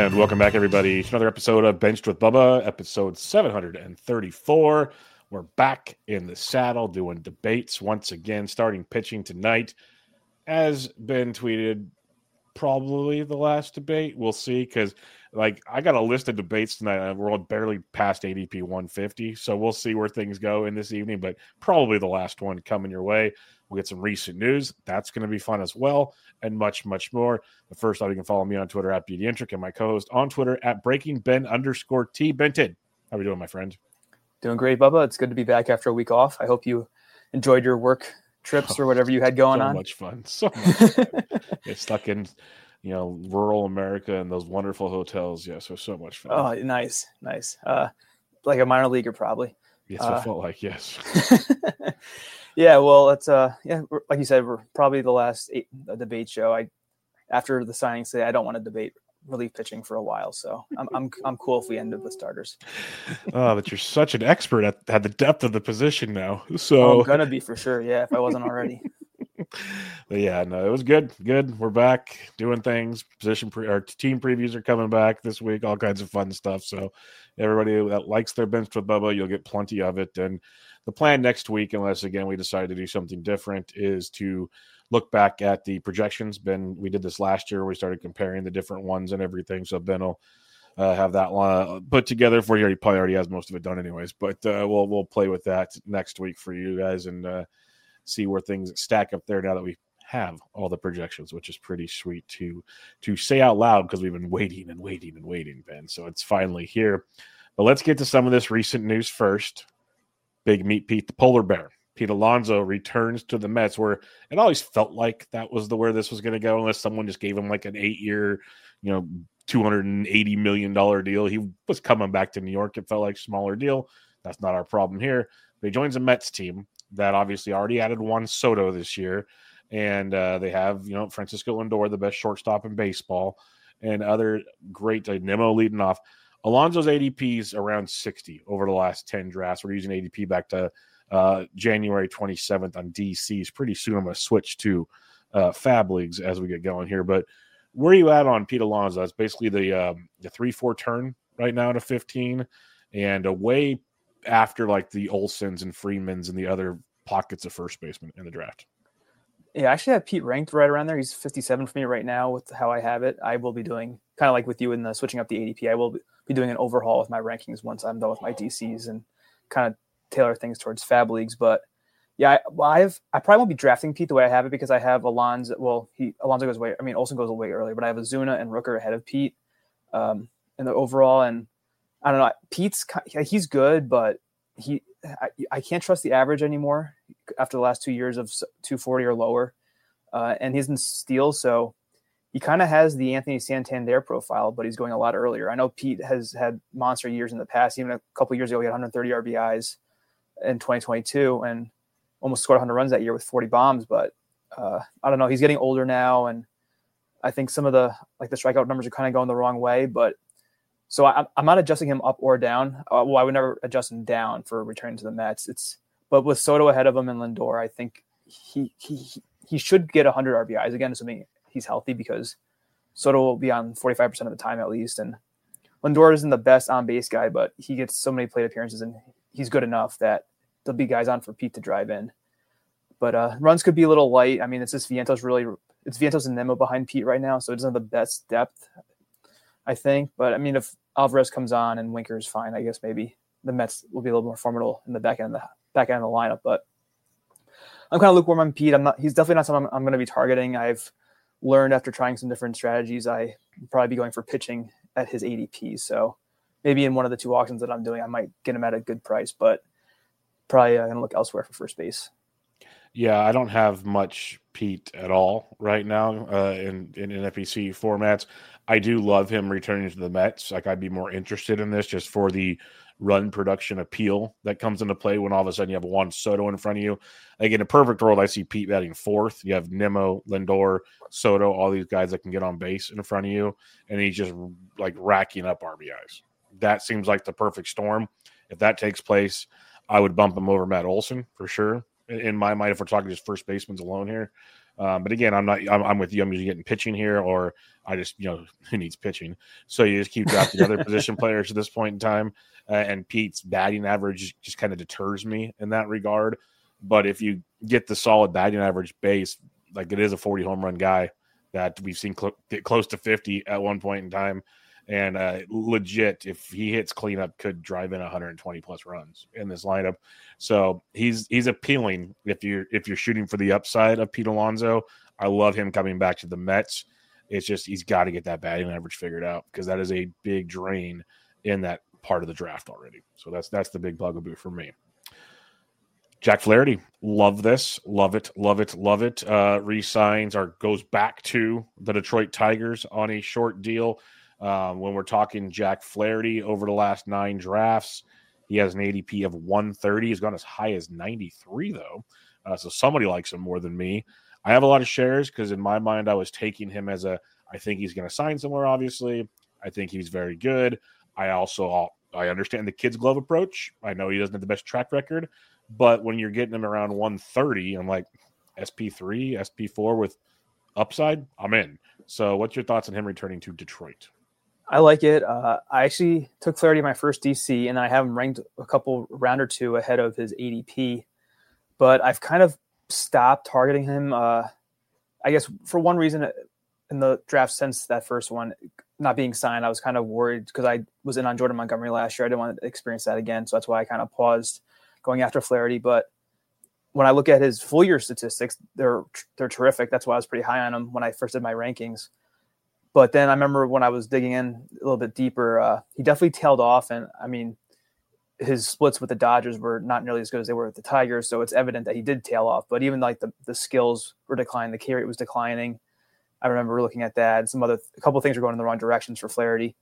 And welcome back, everybody, to another episode of Benched with Bubba, episode 734. We're back in the saddle doing debates once again, starting pitching tonight. As been tweeted, probably the last debate. We'll see, because I got a list of debates tonight. We're barely past ADP 150, so we'll see where things go in this evening, but probably the last one coming your way. We'll get some recent news. That's going to be fun as well, and much, much more. But first off, you can follow me on Twitter at BDintric and my co-host on Twitter at BreakingBen_T. Benton, how are we doing, my friend? Doing great, Bubba. It's good to be back after a week off. I hope you enjoyed your work trips or whatever you had going on. So much fun. Get stuck in, rural America and those wonderful hotels. Yeah, so much fun. Oh, nice. Like a minor leaguer, probably. Yes, it felt like, yes. Yeah, well, it's like you said, we're probably the last debate show. After the signing today, I don't want to debate relief pitching for a while, so I'm cool if we end up with starters. Oh, but you're such an expert at the depth of the position now. So I'm gonna be for sure. Yeah, if I wasn't already. But yeah, no, it was good. We're back doing things. Our team previews are coming back this week. All kinds of fun stuff. So everybody that likes their Benched with Bubba, you'll get plenty of it. And the plan next week, unless again we decide to do something different, is to look back at the projections. Ben, we did this last year. We started comparing the different ones and everything. So Ben will have that put together for you. He probably already has most of it done anyways. But we'll play with that next week for you guys and see where things stack up there now that we have all the projections, which is pretty sweet to say out loud because we've been waiting, Ben. So it's finally here. But let's get to some of this recent news first. Big Meat Pete, the polar bear. Pete Alonso returns to the Mets, where it always felt like that was where this was going to go, unless someone just gave him like an 8-year, $280 million deal. He was coming back to New York. It felt like a smaller deal. That's not our problem here. But he joins a Mets team that obviously already added Juan Soto this year. And they have, Francisco Lindor, the best shortstop in baseball, and other great, Nimmo leading off. Alonso's ADP is around 60 over the last 10 drafts. We're using ADP back to January 27th on DCs. Pretty soon I'm going to switch to Fab Leagues as we get going here. But where are you at on Pete Alonso? That's basically the 3-4 turn right now to 15, and away after like the Olsons and Freemans and the other pockets of first baseman in the draft. Yeah, I actually have Pete ranked right around there. He's 57 for me right now with how I have it. I will be doing, kind of like with you in the switching up the ADP, I will be doing an overhaul with my rankings once I'm done with my DCs and kind of tailor things towards Fab Leagues. But yeah, I probably won't be drafting Pete the way I have it because I have Alonso. Well, Alonso goes away. Olsen goes away early, but I have Ozuna and Rooker ahead of Pete in the overall. And I don't know, he's good, but I can't trust the average anymore after the last 2 years of 240 or lower. And he's in steals, so he kind of has the Anthony Santander profile, but he's going a lot earlier. I know Pete has had monster years in the past. Even a couple years ago, he had 130 RBIs in 2022 and almost scored 100 runs that year with 40 bombs. But I don't know. He's getting older now, and I think some of the strikeout numbers are kind of going the wrong way. But so I'm not adjusting him up or down. I would never adjust him down for returning to the Mets. But with Soto ahead of him and Lindor, I think he should get 100 RBIs again, assuming he's healthy, because Soto will be on 45% of the time at least. And Lindor isn't the best on-base guy, but he gets so many plate appearances and he's good enough that there'll be guys on for Pete to drive in. But runs could be a little light. It's just it's Vientos and Nimmo behind Pete right now, so it doesn't have the best depth, I think. But if Alvarez comes on and Winker is fine, I guess maybe the Mets will be a little more formidable in the back end of the lineup. But I'm kind of lukewarm on Pete. He's definitely not someone I'm going to be targeting. I've learned after trying some different strategies, I probably be going for pitching at his ADP. So maybe in one of the two auctions that I'm doing, I might get him at a good price, but probably going to look elsewhere for first base. Yeah, I don't have much Pete at all right now in NFBC formats. I do love him returning to the Mets. I'd be more interested in this just for the run production appeal that comes into play when all of a sudden you have Juan Soto in front of you. In a perfect world, I see Pete batting fourth. You have Nimmo, Lindor, Soto, all these guys that can get on base in front of you, and he's just racking up RBIs. That seems like the perfect storm. If that takes place, I would bump him over Matt Olson for sure in my mind if we're talking just first basemen alone here. But again, I'm with you. I'm usually getting pitching here, or I just, who needs pitching? So you just keep drafting other position players at this point in time. And Pete's batting average just kind of deters me in that regard. But if you get the solid batting average base, like it is a 40 home run guy that we've seen get close to 50 at one point in time. And legit, if he hits cleanup, could drive in 120 plus runs in this lineup. So he's appealing if you're shooting for the upside of Pete Alonso. I love him coming back to the Mets. It's just he's got to get that batting average figured out because that is a big drain in that part of the draft already. So that's the big bugaboo for me. Jack Flaherty, love this, love it. Resigns or goes back to the Detroit Tigers on a short deal. When we're talking Jack Flaherty over the last 9 drafts, he has an ADP of 130. He's gone as high as 93, though. So somebody likes him more than me. I have a lot of shares because in my mind, I was taking him as I think he's going to sign somewhere, obviously. I think he's very good. I understand the kid's glove approach. I know he doesn't have the best track record, but when you're getting him around 130, I'm like, SP3, SP4 with upside, I'm in. So what's your thoughts on him returning to Detroit? I like it. I actually took Flaherty in my first DC, and I have him ranked a couple round or two ahead of his ADP. But I've kind of stopped targeting him. I guess for one reason in the draft since that first one not being signed, I was kind of worried because I was in on Jordan Montgomery last year. I didn't want to experience that again. So that's why I kind of paused going after Flaherty. But when I look at his full year statistics, they're terrific. That's why I was pretty high on him when I first did my rankings. But then I remember when I was digging in a little bit deeper, he definitely tailed off. And I mean, his splits with the Dodgers were not nearly as good as they were with the Tigers. So it's evident that he did tail off. But even like the skills were declining, the K rate was declining. I remember looking at that. A couple of things were going in the wrong directions for Flaherty.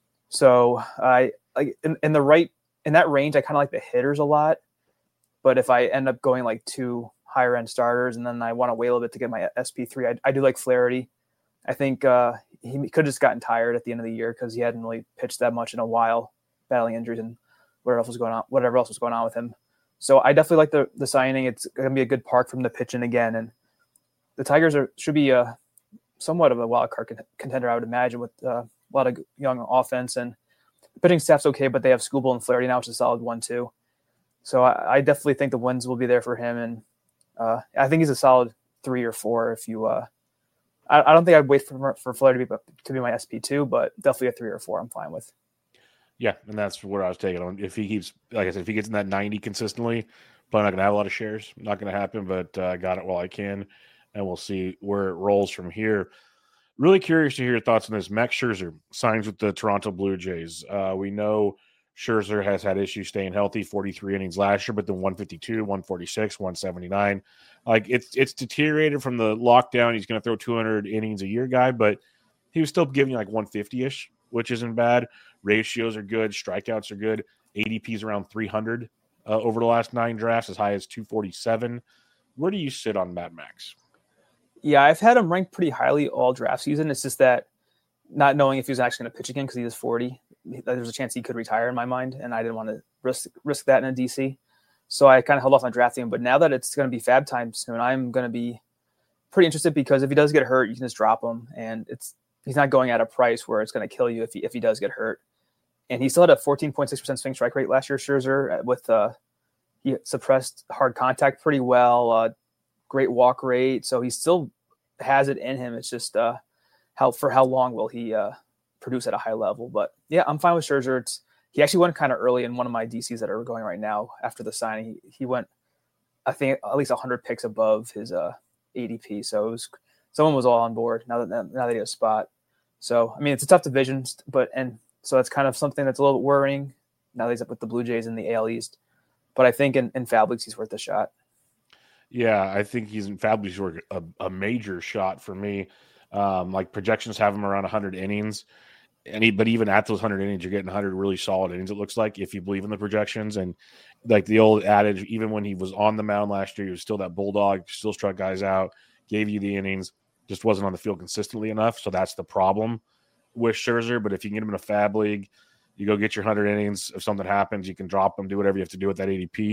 So I like in that range, I kind of like the hitters a lot. But if I end up going like 2 higher end starters and then I want to wait a little bit to get my SP3, I do like Flaherty. I think he could have just gotten tired at the end of the year because he hadn't really pitched that much in a while, battling injuries and whatever else was going on with him. So I definitely like the signing. It's going to be a good park from the pitching again. And the Tigers should be somewhat of a wild card contender, I would imagine, with a lot of young offense. And the pitching staff's okay, but they have Skubal and Flaherty now, which is a solid 1-2. So I definitely think the wins will be there for him. And I think he's a solid 3 or 4 if you I don't think I'd wait for Flaherty to be my SP2, but definitely a 3 or 4 I'm fine with. Yeah, and that's what I was taking on. If he keeps, like I said, if he gets in that 90 consistently, probably not going to have a lot of shares. Not going to happen, but I got it while I can, and we'll see where it rolls from here. Really curious to hear your thoughts on this. Max Scherzer signs with the Toronto Blue Jays. We know Scherzer has had issues staying healthy, 43 innings last year, but then 152, 146, 179. Like it's deteriorated from the lockdown. He's going to throw 200 innings a year guy, but he was still giving you like 150-ish, which isn't bad. Ratios are good. Strikeouts are good. ADP's around 300 over the last 9 drafts, as high as 247. Where do you sit on Mad Max? Yeah, I've had him ranked pretty highly all draft season. It's just that not knowing if he was actually going to pitch again because he is 40, there's a chance he could retire in my mind, and I didn't want to risk that in a DC. So I kind of held off on drafting him. But now that it's going to be fab time soon, I'm going to be pretty interested because if he does get hurt, you can just drop him, and he's not going at a price where it's going to kill you if he does get hurt. And he still had a 14.6% swing strike rate last year, Scherzer, with he suppressed hard contact pretty well, great walk rate. So he still has it in him. It's just how long will he produce at a high level? But yeah, I'm fine with Scherzer. He actually went kind of early in one of my DCs that are going right now after the signing. He went, I think, at least 100 picks above his ADP. So someone was all on board now that he has a spot. So, I mean, it's a tough division, so that's kind of something that's a little bit worrying. Now that he's up with the Blue Jays in the AL East. But I think in Fab Leagues, he's worth a shot. Yeah, I think he's in Fab Leagues worth a major shot for me. Like projections have him around 100 innings. But even at those 100 innings, you're getting 100 really solid innings, it looks like, if you believe in the projections. And like the old adage, even when he was on the mound last year, he was still that bulldog, still struck guys out, gave you the innings, just wasn't on the field consistently enough. So that's the problem with Scherzer. But if you can get him in a Fab League, you go get your 100 innings. If something happens, you can drop him, do whatever you have to do with that ADP.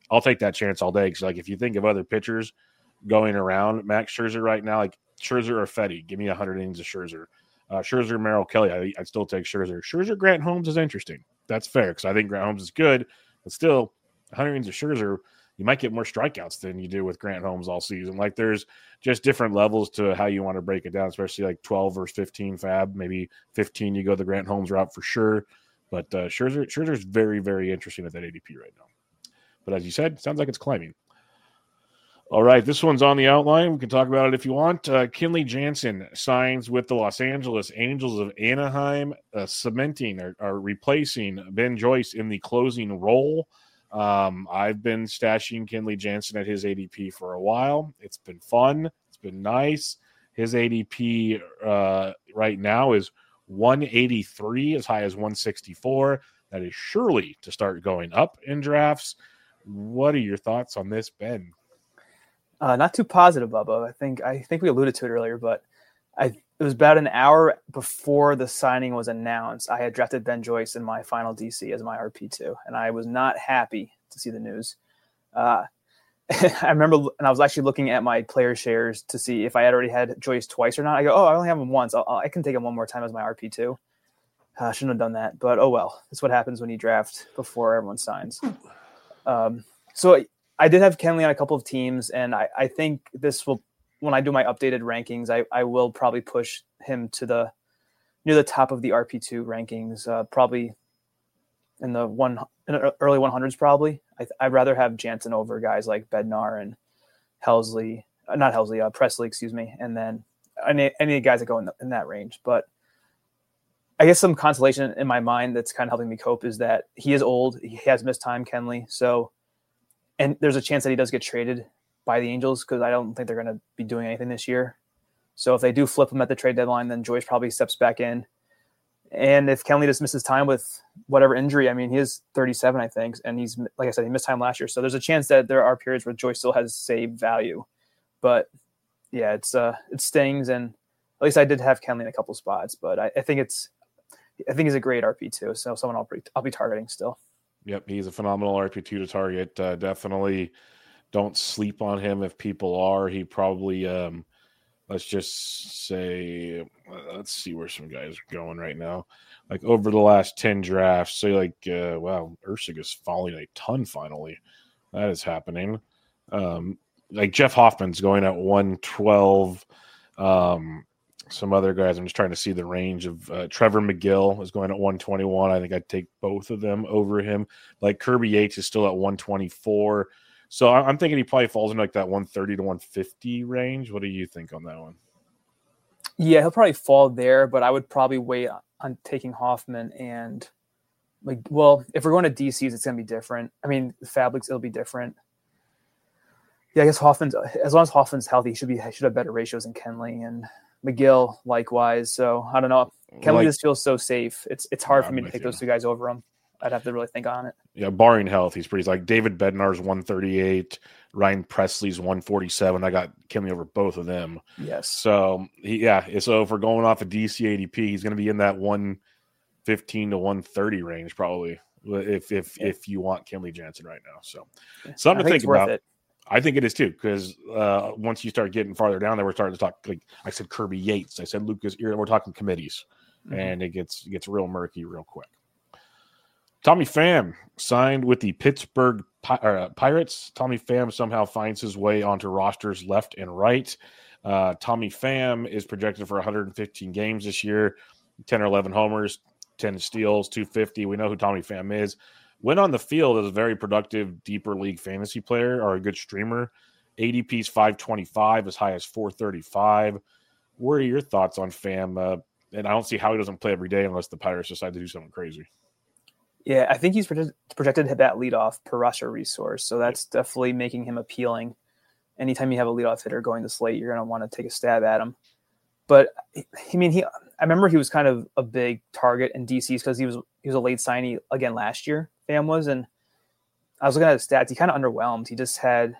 I'll take that chance all day. Because like if you think of other pitchers going around Max Scherzer right now, like Scherzer or Fetty, give me 100 innings of Scherzer. Scherzer, Merrill Kelly, I'd still take Scherzer. Scherzer, Grant Holmes is interesting. That's fair because I think Grant Holmes is good, but still 100 innings of Scherzer, you might get more strikeouts than you do with Grant Holmes all season. Like there's just different levels to how you want to break it down, especially like 12 versus 15 fab. Maybe 15 you go the Grant Holmes route for sure. But Scherzer's very, very interesting at that ADP right now. But as you said, sounds like it's climbing. All right, this one's on the outline. We can talk about it if you want. Kenley Jansen signs with the Los Angeles Angels of Anaheim, cementing or replacing Ben Joyce in the closing role. I've been stashing Kenley Jansen at his ADP for a while. It's been fun. It's been nice. His ADP right now is 183, as high as 164. That is surely to start going up in drafts. What are your thoughts on this, Ben? Not too positive, Bubba. I think we alluded to it earlier, but it was about an hour before the signing was announced. I had drafted Ben Joyce in my final DC as my RP2, and I was not happy to see the news. I remember, and I was actually looking at my player shares to see if I had already had Joyce twice or not. I go, I only have him once. I can take him one more time as my RP2. Shouldn't have done that, but oh well. That's what happens when you draft before everyone signs. So I did have Kenley on a couple of teams, and I think this will, when I do my updated rankings, I will probably push him to near the top of the RP2 rankings, probably in the early 100s. Probably, I'd rather have Jansen over guys like Bednar and Presley, excuse me, and then any of the guys that go in that range. But I guess some consolation in my mind that's kind of helping me cope is that he is old. He has missed time, Kenley. So, and there's a chance that he does get traded by the Angels because I don't think they're going to be doing anything this year. So if they do flip him at the trade deadline, then Joyce probably steps back in. And if Kenley just misses time with whatever injury, I mean, he is 37, I think. And he's, like I said, he missed time last year. So there's a chance that there are periods where Joyce still has saved value. But yeah, it stings. And at least I did have Kenley in a couple spots, but I think he's a great RP2. So someone I'll be targeting still. Yep, he's a phenomenal RP2 to target. Definitely don't sleep on him if people are. He probably, let's just say, let's see where some guys are going right now. Like over the last 10 drafts, say like, wow, Ursiga's falling a ton finally. That is happening. Like Jeff Hoffman's going at 112. Some other guys, I'm just trying to see the range of Trevor McGill is going at 121. I think I'd take both of them over him. Like Kirby Yates is still at 124. So I'm thinking he probably falls into like that 130 to 150 range. What do you think on that one? Yeah, he'll probably fall there, but I would probably wait on taking Hoffman and if we're going to DCs, it's going to be different. I mean, the Fab Leagues, it'll be different. Yeah, I guess as long as Hoffman's healthy, he should have better ratios than Kenley and McGill likewise. So I don't know. Kenley just feels so safe. It's hard for me to take those two guys over him. I'd have to really think on it. Yeah, barring health, he's pretty like David Bednar's 138, Ryan Presley's 147. I got Kenley over both of them. Yes. So so if we're going off a DC ADP, he's going to be in that 115 to 130 range probably if you want Kenley Jansen right now. So something to think about. I think it is too, because once you start getting farther down there, we're starting to talk. Like I said, Kirby Yates. I said Lucas. We're talking committees, and it gets real murky real quick. Tommy Pham signed with the Pittsburgh Pirates. Tommy Pham somehow finds his way onto rosters left and right. Tommy Pham is projected for 115 games this year, 10 or 11 homers, 10 steals, 250. We know who Tommy Pham is. When on the field as a very productive deeper league fantasy player or a good streamer. ADP's 525, as high as 435. What are your thoughts on Pham? And I don't see how he doesn't play every day unless the Pirates decide to do something crazy. Yeah, I think he's projected to hit that leadoff per roster resource. So that's definitely making him appealing. Anytime you have a leadoff hitter going to slate, you're going to want to take a stab at him. But I mean, I remember he was kind of a big target in DCs because he was a late signee again last year. Pham was, and I was looking at his stats. He kind of underwhelmed. He just had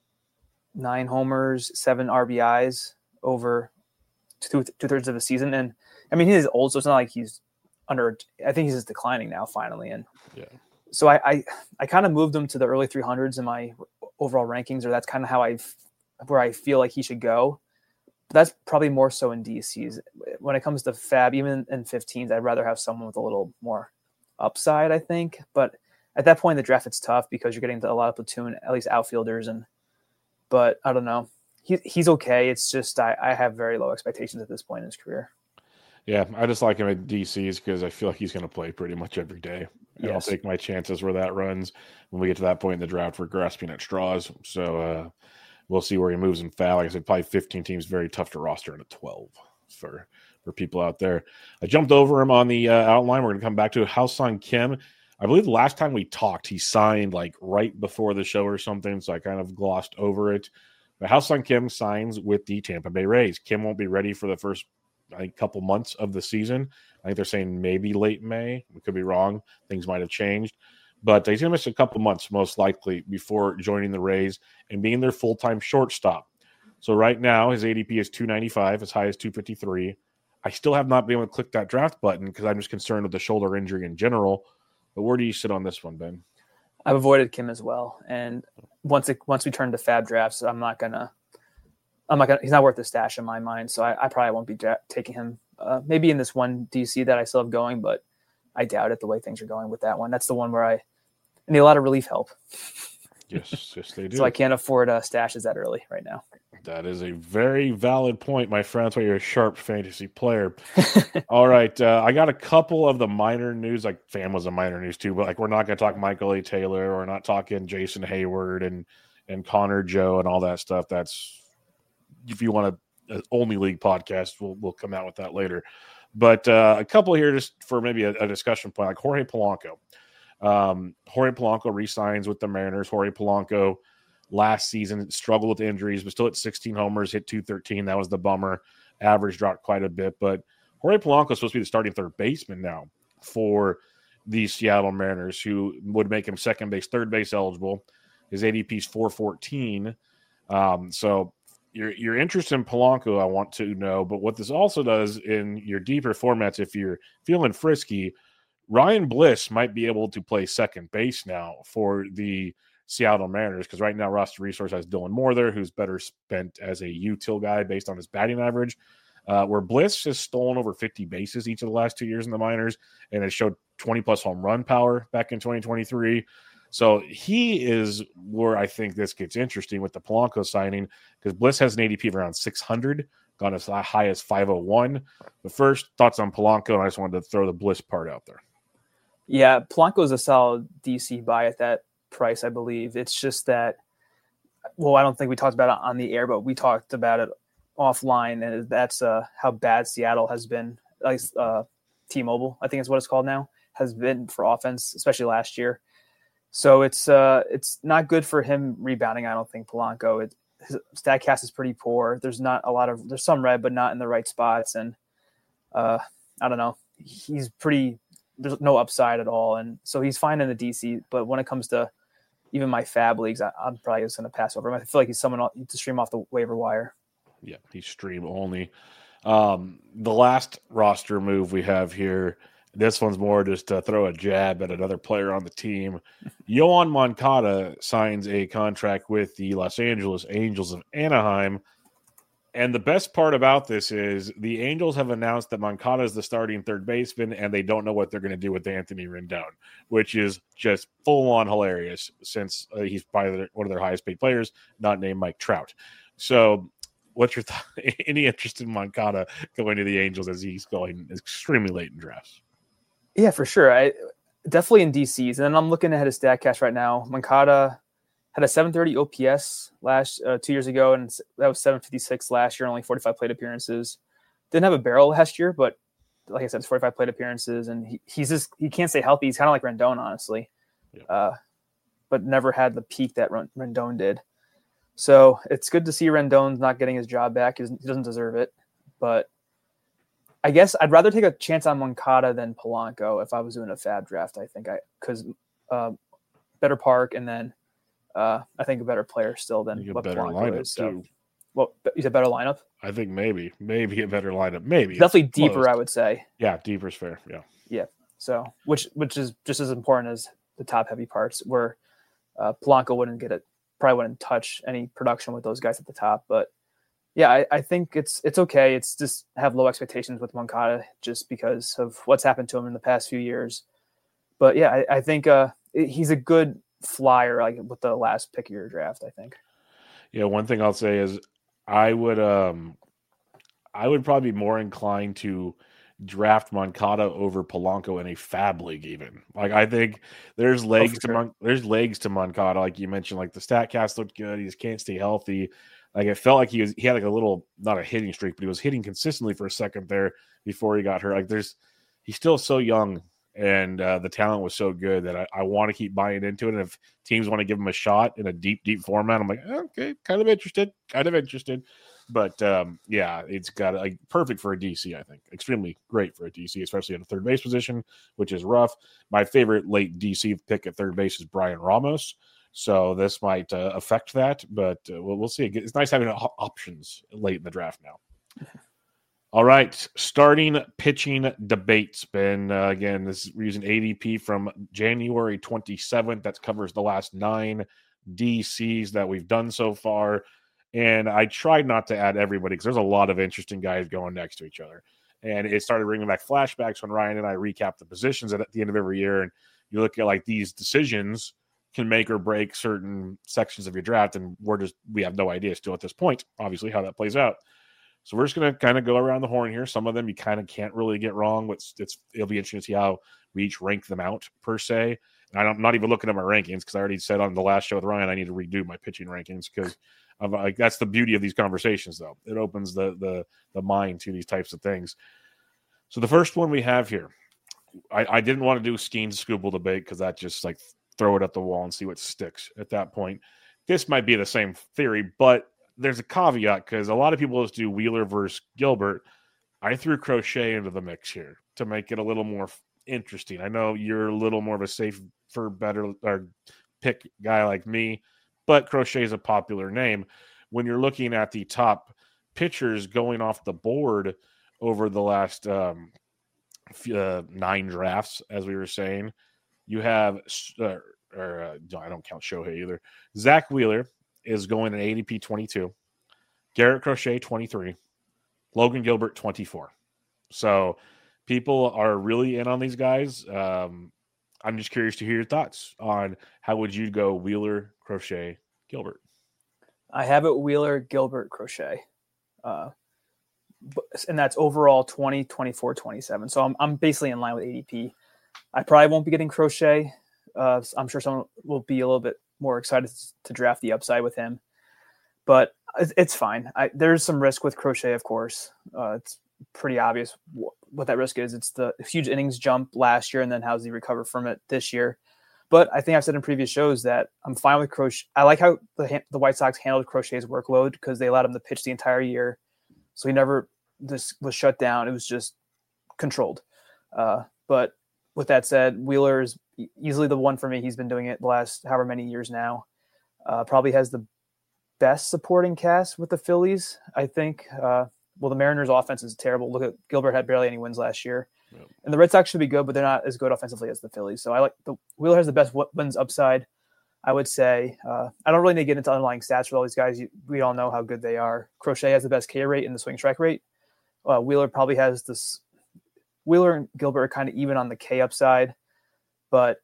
9 homers, 7 RBIs over two-thirds of the season. And I mean, he is old, so it's not like he's I think he's just declining now finally. And So I kind of moved him to the early 300s in my overall rankings, or that's kind of where I feel like he should go. But that's probably more so in DCs. When it comes to Fab, even in 15s, I'd rather have someone with a little more upside, I think. But at that point in the draft, it's tough because you're getting to a lot of platoon, at least outfielders. But I don't know. He's okay. It's just I have very low expectations at this point in his career. Yeah, I just like him at DCs because I feel like he's going to play pretty much every day. And I'll take my chances where that runs when we get to that point in the draft. We're grasping at straws. So we'll see where he moves in Fab. Like I said, probably 15 teams, very tough to roster in a 12 for people out there. I jumped over him on the outline. We're going to come back to Ha-Seong Kim. I believe the last time we talked, he signed like right before the show or something, so I kind of glossed over it. But Ha-Seong Kim signs with the Tampa Bay Rays. Kim won't be ready for the first couple months of the season. I think they're saying maybe late May. We could be wrong. Things might have changed. But he's going to miss a couple months, most likely, before joining the Rays and being their full-time shortstop. So right now, his ADP is 295, as high as 253. I still have not been able to click that draft button because I'm just concerned with the shoulder injury in general. But where do you sit on this one, Ben? I've avoided Kim as well. And once we turn to Fab drafts, he's not worth the stash in my mind. So I probably won't be taking him maybe in this one DC that I still have going, but I doubt it the way things are going with that one. That's the one where I need a lot of relief help. Yes, they do. So I can't afford stashes that early right now. That is a very valid point, my friend. That's why you're a sharp fantasy player. All right. I got a couple of the minor news. Like Fam was a minor news too, but like we're not going to talk Michael A. Taylor. We're not talking Jason Hayward and Connor Joe and all that stuff. That's if you want an only league podcast, we'll come out with that later. But a couple here just for maybe a discussion point, like Jorge Polanco. Jorge Polanco re-signs with the Mariners. Jorge Polanco last season struggled with injuries, but still at 16 homers, hit 213. That was the bummer. Average dropped quite a bit, but Jorge Polanco is supposed to be the starting third baseman now for the Seattle Mariners, who would make him second base, third base eligible. His ADP is 414. So your interest in Polanco, I want to know, but what this also does in your deeper formats, if you're feeling frisky, Ryan Bliss might be able to play second base now for the Seattle Mariners, because right now Roster Resource has Dylan Moore there, who's better spent as a util guy based on his batting average, where Bliss has stolen over 50 bases each of the last 2 years in the minors and has showed 20-plus home run power back in 2023. So he is where I think this gets interesting with the Polanco signing, because Bliss has an ADP of around 600, gone as high as 501. But first, thoughts on Polanco, and I just wanted to throw the Bliss part out there. Yeah, Polanco is a solid DC buy at that price, I believe. It's just that, well, I don't think we talked about it on the air, but we talked about it offline, and that's how bad Seattle has been, at least T-Mobile, I think is what it's called now, has been for offense, especially last year. So it's not good for him rebounding, I don't think, Polanco. His StatCast is pretty poor. There's some red, but not in the right spots. And I don't know. There's no upside at all. And so he's fine in the DC, but when it comes to even my Fab leagues, I'm probably just going to pass over him. I feel like he's someone to stream off the waiver wire. Yeah, he's stream only. The last roster move we have here, this one's more just to throw a jab at another player on the team. Yoan Moncada signs a contract with the Los Angeles Angels of Anaheim. And the best part about this is the Angels have announced that Moncada is the starting third baseman, and they don't know what they're going to do with Anthony Rendon, which is just full-on hilarious since he's probably one of their highest-paid players, not named Mike Trout. So what's your any interest in Moncada going to the Angels as he's going extremely late in drafts? Yeah, for sure. I definitely in DCs. And then I'm looking ahead at StatCast right now. Moncada had a 730 OPS 2 years ago, and that was 756 last year, only 45 plate appearances. Didn't have a barrel last year, but like I said, it's 45 plate appearances, and he can't stay healthy. He's kind of like Rendon, honestly, but never had the peak that Rendon did. So it's good to see Rendon's not getting his job back. He doesn't deserve it, but I guess I'd rather take a chance on Moncada than Polanco if I was doing a Fab draft. I think because better park, and then I think a better player still than what better Polanco lineup is. So, too. well, you said better lineup. I think maybe a better lineup. Maybe definitely deeper. I would say. Yeah, deeper is fair. Yeah. So which is just as important as the top heavy parts, where Polanco probably wouldn't touch any production with those guys at the top. But yeah, I think it's okay. It's just have low expectations with Moncada just because of what's happened to him in the past few years. But yeah, I think he's a good flyer, like with the last pick of your draft, I think. Yeah, one thing I'll say is I would probably be more inclined to draft Moncada over Polanco in a fab league even. Like I think there's legs to Moncada, like you mentioned. Like the StatCast looked good. He just can't stay healthy. Like it felt like he had like a little, not a hitting streak, but he was hitting consistently for a second there before he got hurt. Like he's still so young, and the talent was so good that I want to keep buying into it. And if teams want to give him a shot in a deep format, I'm like, okay, kind of interested. But yeah, it's got like perfect for a DC, I think. Extremely great for a DC, especially in a third base position, which is rough. My favorite late DC pick at third base is Brian Ramos. So this might affect that, but we'll see. It's nice having options late in the draft now. All right, starting pitching debates, Ben. Again, we're using ADP from January 27th. That covers the last 9 DCs that we've done so far. And I tried not to add everybody because there's a lot of interesting guys going next to each other. And it started bringing back flashbacks when Ryan and I recap the positions at the end of every year. And you look at like these decisions can make or break certain sections of your draft. And we have no idea still at this point, obviously, how that plays out. So we're just going to kind of go around the horn here. Some of them you kind of can't really get wrong, but it'll be interesting to see how we each rank them out per se. And I'm not even looking at my rankings because I already said on the last show with Ryan I need to redo my pitching rankings because like that's the beauty of these conversations, though. It opens the mind to these types of things. So the first one we have here, I didn't want to do Skeens Scooble debate because that just like throw it at the wall and see what sticks at that point. This might be the same theory, but there's a caveat because a lot of people just do Wheeler versus Gilbert. I threw Crochet into the mix here to make it a little more interesting. I know you're a little more of a safe for better or pick guy like me, but Crochet is a popular name. When you're looking at the top pitchers going off the board over the last 9 drafts, as we were saying, you have, I don't count Shohei either. Zach Wheeler is going at ADP 22, Garrett Crochet 23, Logan Gilbert 24. So people are really in on these guys. I'm just curious to hear your thoughts on how would you go Wheeler, Crochet, Gilbert. I have it Wheeler, Gilbert, Crochet. And that's overall 20, 24, 27. So I'm basically in line with ADP. I probably won't be getting Crochet. I'm sure someone will be a little bit more excited to draft the upside with him. But it's fine. There's some risk with Crochet, of course. It's pretty obvious what that risk is. It's the huge innings jump last year, and then how does he recover from it this year? But I think I've said in previous shows that I'm fine with Crochet. I like how the White Sox handled Crochet's workload because they allowed him to pitch the entire year. So he never was shut down. It was just controlled. But with that said, Wheeler is easily the one for me. He's been doing it the last however many years now. Probably has the best supporting cast with the Phillies, I think. The Mariners' offense is terrible. Look at Gilbert had barely any wins last year. Yep. And the Red Sox should be good, but they're not as good offensively as the Phillies. So I like Wheeler has the best wins upside, I would say. I don't really need to get into underlying stats for all these guys. We all know how good they are. Crochet has the best K rate and the swing strike rate. Wheeler probably has this. Wheeler and Gilbert are kind of even on the K upside, but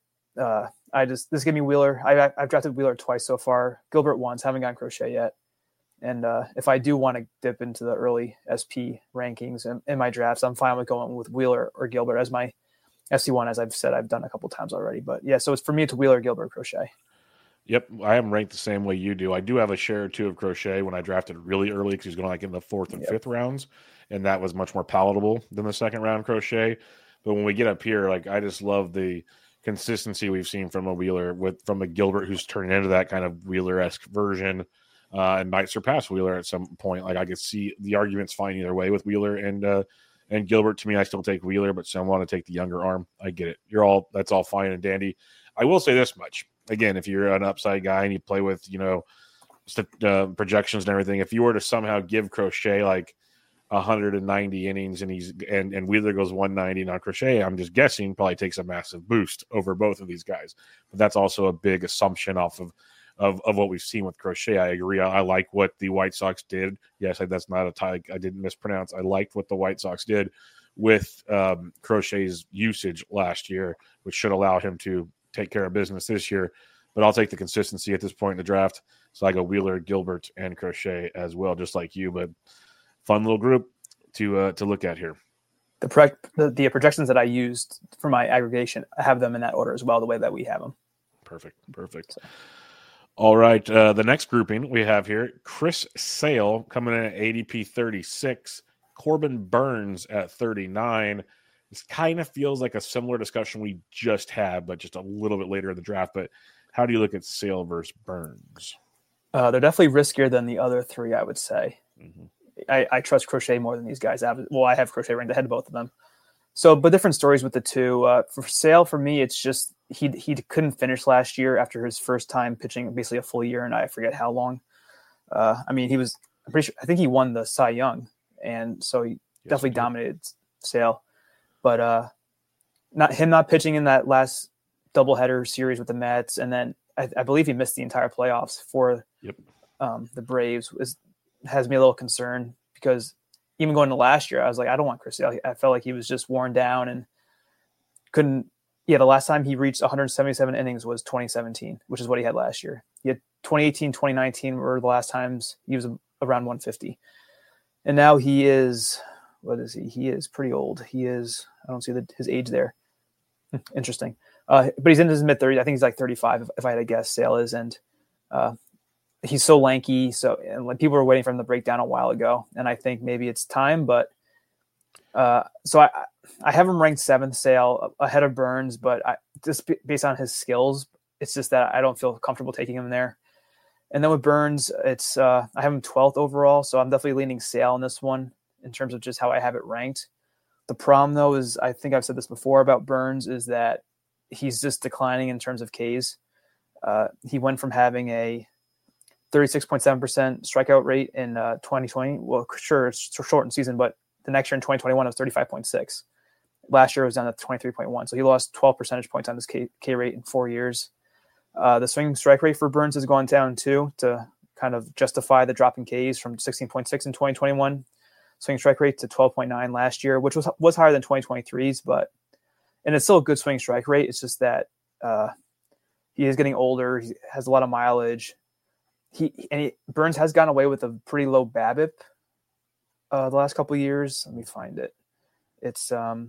this give me Wheeler. I've drafted Wheeler twice so far. Gilbert once. Haven't gotten Crochet yet. And if I do want to dip into the early SP rankings in my drafts, I'm fine with going with Wheeler or Gilbert as my SC1, as I've said, I've done a couple times already. But yeah, so for me, it's Wheeler, Gilbert, Crochet. Yep, I am ranked the same way you do. I do have a share or two of Crochet when I drafted really early because he's going like in the 4th and 5th rounds, and that was much more palatable than the second round Crochet. But when we get up here, like I just love the consistency we've seen from a Wheeler from a Gilbert who's turning into that kind of Wheeler-esque version. And might surpass Wheeler at some point. Like I could see the arguments fine either way with Wheeler and Gilbert. To me, I still take Wheeler, but some want to take the younger arm. I get it. That's all fine and dandy. I will say this much. Again, if you're an upside guy and you play with, projections and everything, if you were to somehow give Crochet like 190 innings and Wheeler goes 190 on Crochet, I'm just guessing probably takes a massive boost over both of these guys. But that's also a big assumption off of what we've seen with Crochet. I agree. I like what the White Sox did. Yes, that's not a tie. I didn't mispronounce. I liked what the White Sox did with Crochet's usage last year, which should allow him to take care of business this year. But I'll take the consistency at this point in the draft. So I go Wheeler, Gilbert, and Crochet as well, just like you. But fun little group to look at here. The projections that I used for my aggregation, I have them in that order as well, the way that we have them. Perfect. So. All right. The next grouping we have here, Chris Sale coming in at ADP 36, Corbin Burnes at 39. This kind of feels like a similar discussion we just had, but just a little bit later in the draft. But how do you look at Sale versus Burnes? They're definitely riskier than the other three, I would say. Mm-hmm. I trust Crochet more than these guys. I have Crochet ranked ahead of both of them. So, but different stories with the two. For Sale, for me, it's just he couldn't finish last year after his first time pitching basically a full year, and I forget how long. I'm pretty sure. I think he won the Cy Young, and so he definitely dominated Sale. But not pitching in that last doubleheader series with the Mets, and then I believe he missed the entire playoffs for the Braves. Has me a little concerned because even going to last year, I was like, I don't want Chris Sale. I felt like he was just worn down and couldn't. Yeah, the last time he reached 177 innings was 2017, which is what he had last year. He had 2018, 2019 were the last times he was around 150. And now he is, what is he? He is pretty old. He is, I don't see his age there. Interesting. But he's in his mid-30s. I think he's like 35, if I had to guess, Sale is. And he's so lanky. And like people were waiting for him to break down a while ago. And I think maybe it's time. But so I have him ranked 7th, Sale, ahead of Burnes. But just based on his skills, it's just that I don't feel comfortable taking him there. And then with Burnes, it's I have him 12th overall. So I'm definitely leaning Sale in this one in terms of just how I have it ranked. The problem, though, is I think I've said this before about Burnes, is that he's just declining in terms of Ks. He went from having a 36.7% strikeout rate in 2020. Well, sure, it's a shortened season, but the next year in 2021, it was 35.6. Last year, it was down to 23.1. So he lost 12 percentage points on this K rate in 4 years. The swing strike rate for Burnes has gone down, too, to kind of justify the drop in Ks from 16.6 in 2021. Swing strike rate to 12.9 last year, which was higher than 2023's, and it's still a good swing strike rate. It's just that he is getting older. He has a lot of mileage. Burnes has gotten away with a pretty low BABIP the last couple of years. Let me find it. It's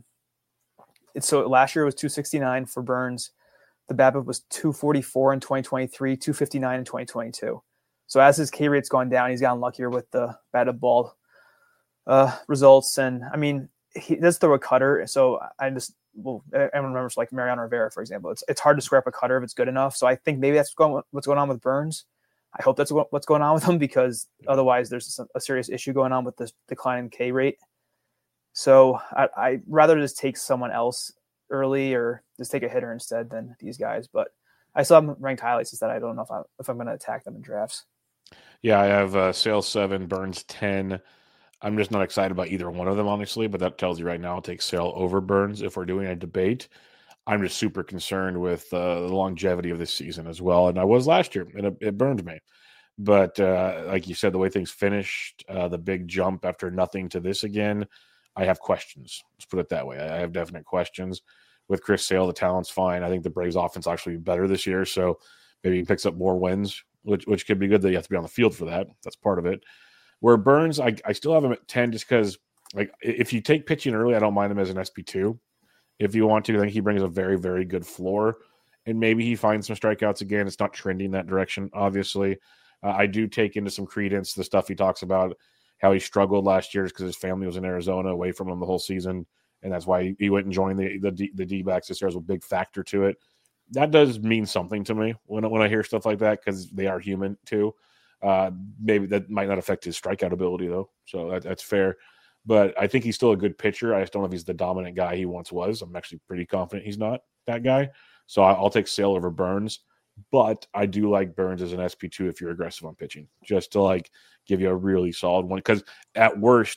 so last year it was 269 for Burnes. The BABIP was 244 in 2023, 259 in 2022. So as his K rate's gone down, he's gotten luckier with the batted ball results. And I mean, he does throw a cutter. So everyone remembers like Mariano Rivera, for example. It's hard to square up a cutter if it's good enough. So I think maybe that's what's going on with Burnes. I hope that's what's going on with him, because otherwise there's a serious issue going on with this decline in K rate. So I'd rather just take someone else early or just take a hitter instead than these guys. But I still have them ranked highly, since that I don't know if I'm going to attack them in drafts. Yeah, I have Sale 7, Burnes 10. I'm just not excited about either one of them, honestly, but that tells you right now I'll take Sale over Burnes if we're doing a debate. I'm just super concerned with the longevity of this season as well, and I was last year, and it burned me. But like you said, the way things finished, the big jump after nothing to this again, I have questions. Let's put it that way. I have definite questions. With Chris Sale, the talent's fine. I think the Braves offense will actually be better this year, so maybe he picks up more wins, which could be good. That you have to be on the field for that. That's part of it. Where Burnes, I still have him at 10 just because, like, if you take pitching early, I don't mind him as an SP2. If you want to, I think he brings a very, very good floor, and maybe he finds some strikeouts again. It's not trending that direction, obviously. I do take into some credence the stuff he talks about, how he struggled last year because his family was in Arizona, away from him the whole season, and that's why he went and joined the D-backs this year as a big factor to it. That does mean something to me when I hear stuff like that, because they are human too. Maybe that might not affect his strikeout ability, though, so that's fair. But I think he's still a good pitcher. I just don't know if he's the dominant guy he once was. I'm actually pretty confident he's not that guy. So I'll take Sale over Burnes. But I do like Burnes as an SP2 if you're aggressive on pitching, just to like give you a really solid one. Because at worst,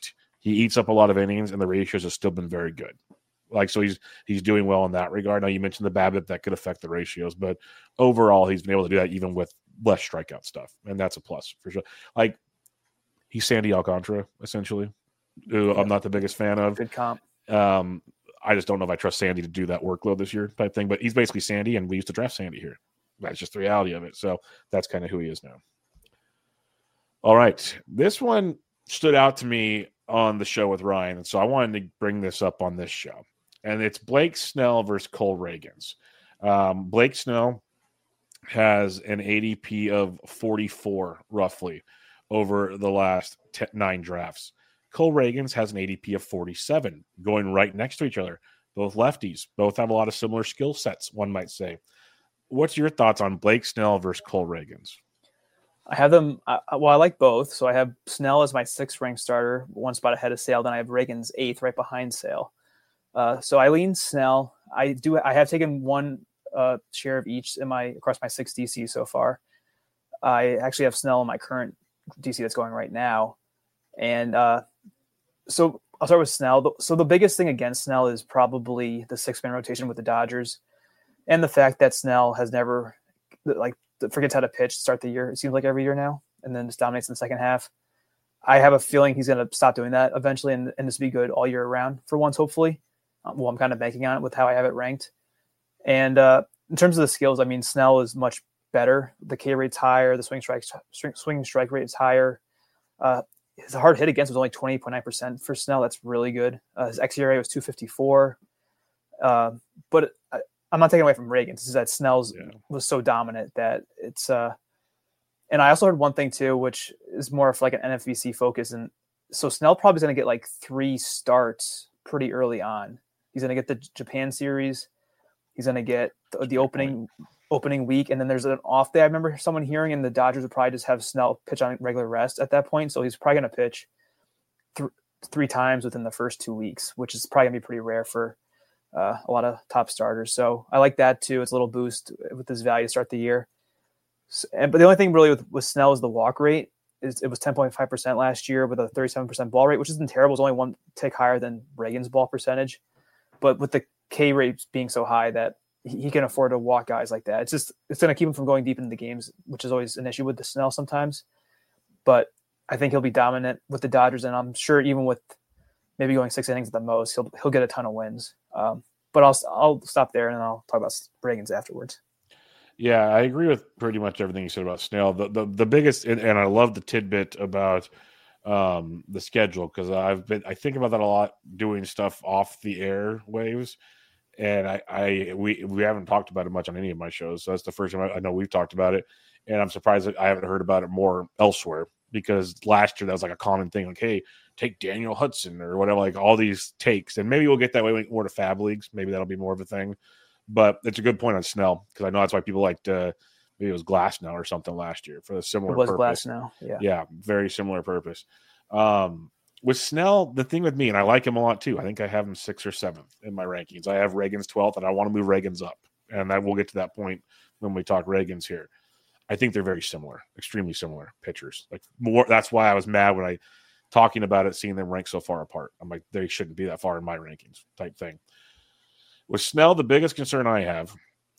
he eats up a lot of innings, and the ratios have still been very good. Like, so he's doing well in that regard. Now, you mentioned the BABIP that could affect the ratios, but overall, he's been able to do that even with less strikeout stuff, and that's a plus for sure. Like, he's Sandy Alcantara, essentially, who I'm not the biggest fan of. Good comp. I just don't know if I trust Sandy to do that workload this year type thing, but he's basically Sandy, and we used to draft Sandy here. That's just the reality of it. So that's kind of who he is now. All right. This one stood out to me on the show with Ryan, and so I wanted to bring this up on this show. And it's Blake Snell versus Cole Ragans. Blake Snell has an ADP of 44, roughly, over the last 9 drafts. Cole Ragans has an ADP of 47, going right next to each other. Both lefties. Both have a lot of similar skill sets, one might say. What's your thoughts on Blake Snell versus Cole Ragans? I have them. I like both. So I have Snell as my 6th ranked starter, one spot ahead of Sale. Then I have Ragans 8th, right behind Sale. So I lean Snell. I have taken one share of each across my 6 DC so far. I actually have Snell in my current DC that's going right now, and so I'll start with Snell. So the biggest thing against Snell is probably the 6-man rotation with the Dodgers, and the fact that Snell has never forgets how to pitch to start the year. It seems like every year now, and then just dominates in the second half. I have a feeling he's going to stop doing that eventually, and this will be good all year round for once, hopefully. Well, I'm kind of banking on it with how I have it ranked. And in terms of the skills, I mean, Snell is much better. The K rate's higher. The swing strike rate is higher. His hard hit against was only 20.9% for Snell. That's really good. His xERA was 2.54. But I'm not taking away from Ragans. It's that Snell's was so dominant that it's and I also heard one thing too, which is more of like an NFBC focus. And so Snell probably is going to get like 3 starts pretty early on. He's going to get the Japan series. He's going to get the opening week. And then there's an off day. I remember someone hearing, and the Dodgers would probably just have Snell pitch on regular rest at that point. So he's probably going to pitch 3 times within the first 2 weeks, which is probably going to be pretty rare for a lot of top starters. So I like that too. It's a little boost with his value to start the year. But the only thing really with Snell is the walk rate. It was 10.5% last year with a 37% ball rate, which isn't terrible. It's only 1 tick higher than Reagan's ball percentage. But with the K rate being so high that he can afford to walk guys like that, it's going to keep him from going deep into the games, which is always an issue with the Snell sometimes. But I think he'll be dominant with the Dodgers, and I'm sure even with maybe going 6 innings at the most, he'll get a ton of wins. But I'll stop there, and then I'll talk about Ragans afterwards. Yeah, I agree with pretty much everything you said about Snell. The biggest, and I love the tidbit about the schedule, because I think about that a lot doing stuff off the air waves, and we haven't talked about it much on any of my shows. So that's the first time I know we've talked about it, and I'm surprised that I haven't heard about it more elsewhere, because last year that was like a common thing, like, hey, take Daniel Hudson or whatever, like all these takes, and maybe we'll get that way more to Fab Leagues. Maybe that'll be more of a thing. But it's a good point on Snell, because I know that's why people liked maybe it was Glasnow or something last year for a similar purpose. It was Glasnow, yeah. Yeah, very similar purpose. With Snell, the thing with me, and I like him a lot too, I think I have him 6th or 7th in my rankings. I have Ragans 12th, and I want to move Ragans up. And we'll get to that point when we talk Ragans here. I think they're very similar, extremely similar pitchers. Like more. That's why I was mad when I talking about it, seeing them rank so far apart. I'm like, they shouldn't be that far in my rankings type thing. With Snell, the biggest concern I have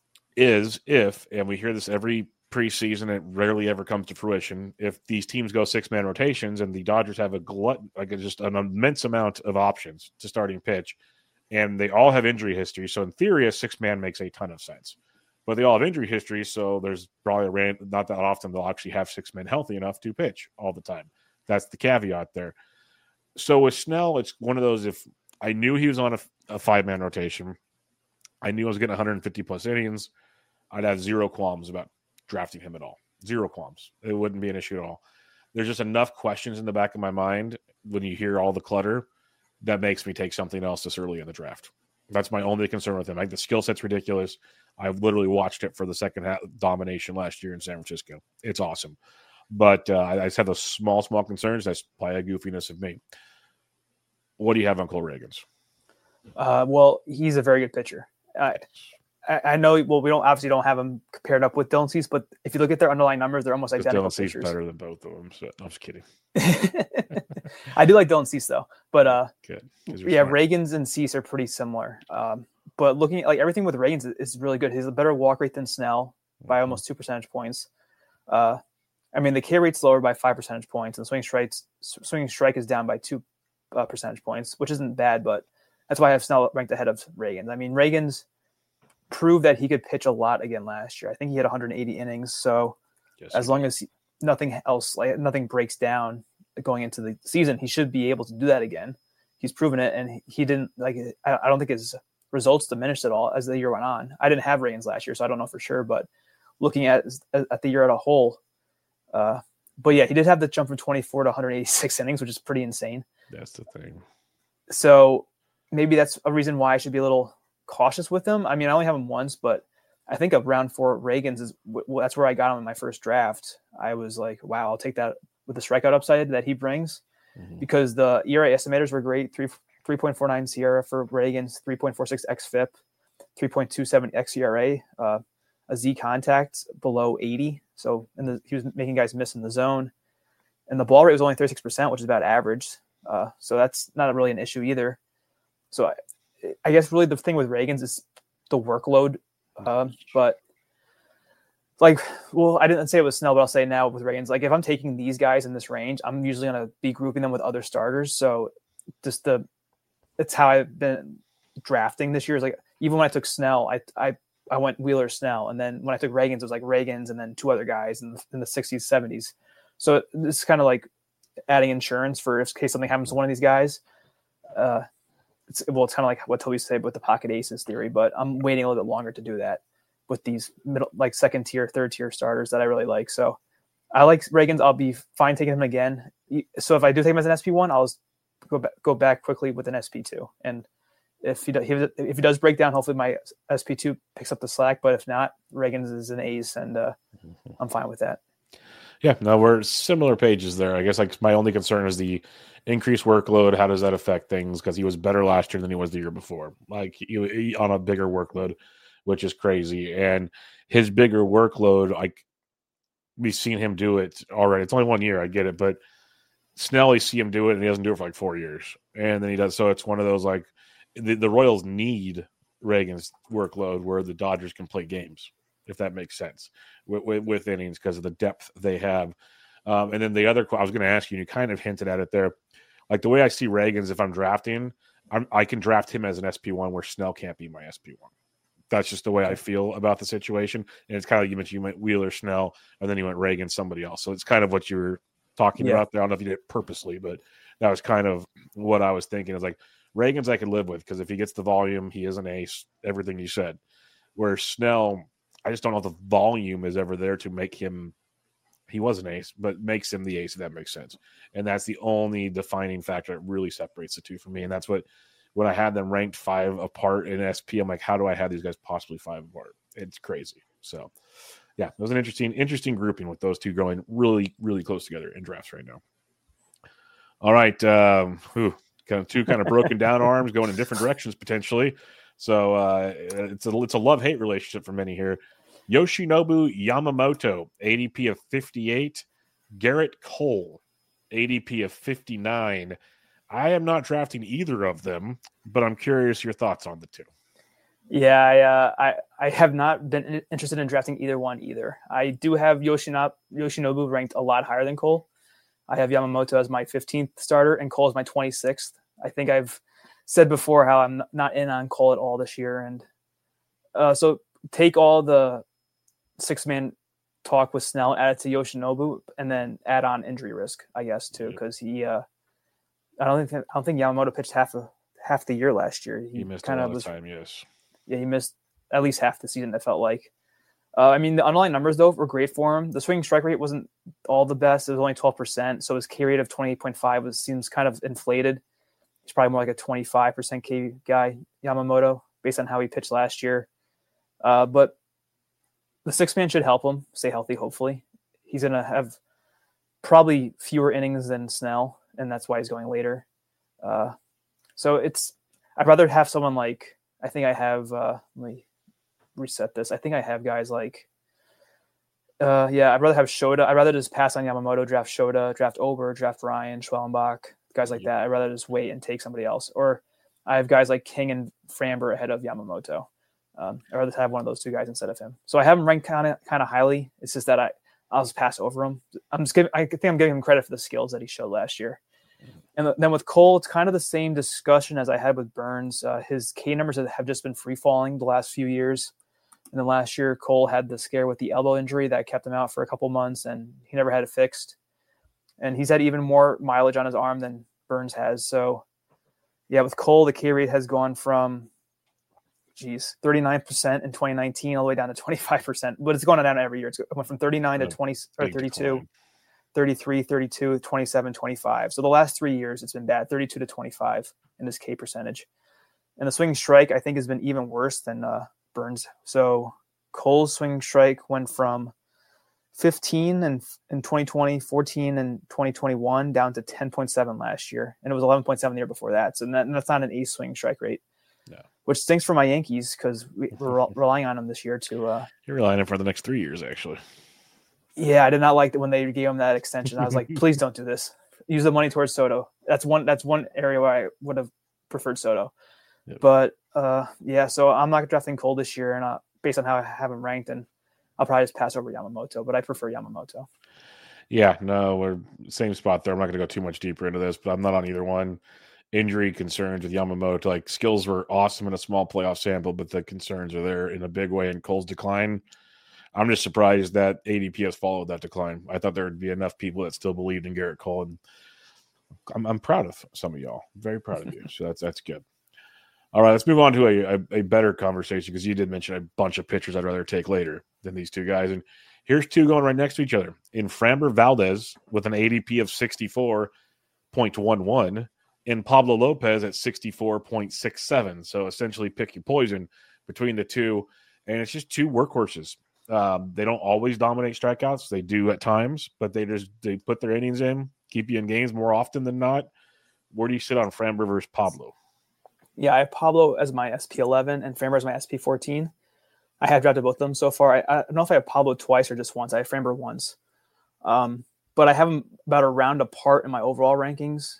is and we hear this every preseason, it rarely ever comes to fruition, if these teams go 6-man rotations and the Dodgers have just an immense amount of options to starting pitch, and they all have injury history. So in theory, a 6-man makes a ton of sense. But they all have injury history, so there's probably not that often they'll actually have 6 men healthy enough to pitch all the time. That's the caveat there. So with Snell, it's one of those, if I knew he was on a 5-man rotation, I knew I was getting 150 plus innings, I'd have 0 qualms about drafting him at all. 0 qualms. It wouldn't be an issue at all. There's just enough questions in the back of my mind when you hear all the clutter that makes me take something else this early in the draft. That's my only concern with him. Like, the skill set's ridiculous. I've literally watched it for the second half domination last year in San Francisco. It's awesome. But I just have those small concerns. That's probably a goofiness of me. What do you have on Cole Ragans? Well, he's a very good pitcher. I know. Well, we obviously don't have him compared up with Dylan Cease, but if you look at their underlying numbers, they're almost identical. Dylan Cease pitchers. Better than both of them. So I'm just kidding. I do like Dylan Cease though, But Good. yeah, Reagan's and Cease are pretty similar. But looking at like everything with Reagan's is really good. He has a better walk rate than Snell by almost 2 percentage points. I mean, the K rate's lower by 5 percentage points, and swing strike is down by 2 percentage points, which isn't bad, but that's why I have Snell ranked ahead of Reagan's. I mean, Reagan's proved that he could pitch a lot again last year. I think he had 180 innings. So as long as nothing else, like nothing breaks down going into the season, he should be able to do that again. He's proven it, and he didn't like. I don't think his results diminished at all as the year went on. I didn't have Reagan's last year, so I don't know for sure. But looking at the year as a whole, but yeah, he did have the jump from 24 to 186 innings, which is pretty insane. That's the thing. So maybe that's a reason why I should be a little cautious with him. I mean, I only have him once, but I think of round 4 Reagan's is that's where I got him in my first draft. I was like, wow, I'll take that with the strikeout upside that he brings, because the ERA estimators were great. 3.49 SIERA for Reagan's, 3.46 xFIP, 3.27 xERA, a Z contact below 80. So he was making guys miss in the zone, and the ball rate was only 36%, which is about average. So that's not really an issue either. So I guess really the thing with Reagan's is the workload. But like, well, I didn't say it was Snell, but I'll say now with Reagan's, like if I'm taking these guys in this range, I'm usually going to be grouping them with other starters. So just it's how I've been drafting this year. Is like, even when I took Snell, I went Wheeler Snell. And then when I took Reagan's, it was like Reagan's and then 2 other guys in the 60s, 70s. So it's kind of like adding insurance for in case something happens to one of these guys. It's kind of like what Toby said with the pocket aces theory, but I'm waiting a little bit longer to do that with these middle, like second tier, third tier starters that I really like. So I like Reagan's. I'll be fine taking him again. So if I do take him as an SP1, I'll go back quickly with an SP2. And if he does break down, hopefully my SP2 picks up the slack. But if not, Reagan's is an ace, and I'm fine with that. Yeah, no, we're similar pages there. I guess like my only concern is the increased workload. How does that affect things? Because he was better last year than he was the year before. Like he on a bigger workload, which is crazy. And his bigger workload, like we've seen him do it already. It's only 1 year, I get it, but Snell, you see him do it, and he doesn't do it for like 4 years, and then he does. So it's one of those like the Royals need Reagan's workload where the Dodgers can play games, if that makes sense, with innings because of the depth they have. And then the other, I was going to ask you, and you kind of hinted at it there. Like the way I see Reagan's, if I'm drafting, I can draft him as an SP1 where Snell can't be my SP1. That's just the way I feel about the situation. And it's kind of like you mentioned, you went Wheeler, Snell, and then you went Reagan, somebody else. So it's kind of what you were talking about there. I don't know if you did it purposely, but that was kind of what I was thinking. It's like Reagan's I could live with because if he gets the volume, he is an ace, everything you said. Where Snell, I just don't know if the volume is ever there to make him, he was an ace, but makes him the ace, if that makes sense. And that's the only defining factor that really separates the two for me. And that's what, when I had them ranked 5 apart in SP, I'm like, how do I have these guys possibly 5 apart? It's crazy. So, yeah, it was an interesting grouping with those two going really, really close together in drafts right now. All right. Kind of broken down arms going in different directions potentially. So it's a love-hate relationship for many here. Yoshinobu Yamamoto, ADP of 58. Garrett Cole, ADP of 59. I am not drafting either of them, but I'm curious your thoughts on the two. Yeah, I have not been interested in drafting either one either. I do have Yoshinobu ranked a lot higher than Cole. I have Yamamoto as my 15th starter and Cole as my 26th. I think I've said before how I'm not in on Cole at all this year. And so take all the 6-man talk with Snell, add it to Yoshinobu, and then add on injury risk, I guess, too, because he I don't think Yamamoto pitched half the year last year. He missed kind of time, yes. Yeah, he missed at least half the season, it felt like. I mean, the underlying numbers, though, were great for him. The swing strike rate wasn't all the best. It was only 12%. So his K rate of 28.5 seems kind of inflated. He's probably more like a 25% K guy, Yamamoto, based on how he pitched last year. But the 6-man should help him stay healthy, hopefully. He's going to have probably fewer innings than Snell, and that's why he's going later. So I'd rather have someone like, I think I have, let me reset this. I think I have guys like, I'd rather have Shota. I'd rather just pass on Yamamoto, draft Shota, draft Ober, draft Ryan, Schwellenbach, guys like that. I'd rather just wait and take somebody else. Or I have guys like King and Framber ahead of Yamamoto. I'd rather have one of those two guys instead of him. So I have him ranked kind of highly. It's just that I'll just pass over him. I think I'm giving him credit for the skills that he showed last year. And then with Cole, it's kind of the same discussion as I had with Burns. His K numbers have just been free falling the last few years. And then last year, Cole had the scare with the elbow injury that kept him out for a couple months, and he never had it fixed. And he's had even more mileage on his arm than Burns has. So, yeah, with Cole, the K rate has gone from 39% in 2019 all the way down to 25%. But it's going down every year. It went from 39 to 20 or 32. Decline. 33, 32, 27, 25. So the last 3 years, it's been bad, 32 to 25 in this K percentage. And the swinging strike, I think, has been even worse than Burns. So Cole's swinging strike went from 15 in 2020, 14 in 2021, down to 10.7 last year. And it was 11.7 the year before that. So that's not an ace swing strike rate, which stinks for my Yankees because we're relying on them this year to You're relying on them for the next 3 years, actually. Yeah, I did not like it when they gave him that extension. I was like, please don't do this. Use the money towards Soto. That's one area where I would have preferred Soto. Yep. But so I'm not drafting Cole this year, and based on how I have him ranked, and I'll probably just pass over Yamamoto. But I prefer Yamamoto. Yeah, no, we're same spot there. I'm not going to go too much deeper into this, but I'm not on either one. Injury concerns with Yamamoto, like skills were awesome in a small playoff sample, but the concerns are there in a big way. In Cole's decline, I'm just surprised that ADP has followed that decline. I thought there would be enough people that still believed in Garrett Cole, and I'm proud of some of y'all. Very proud of you. So that's good. All right, let's move on to a better conversation because you did mention a bunch of pitchers I'd rather take later than these two guys. And here's two going right next to each other. In Framber Valdez with an ADP of 64.11 and Pablo Lopez at 64.67. So essentially pick your poison between the two. And it's just two workhorses. They don't always dominate strikeouts. They do at times, but they put their innings in, keep you in games more often than not. Where do you sit on Framber versus Pablo? Yeah, I have Pablo as my SP11 and Framber as my SP14. I have drafted both of them so far. I don't know if I have Pablo twice or just once. I have Framber once. But I have them about a round apart in my overall rankings.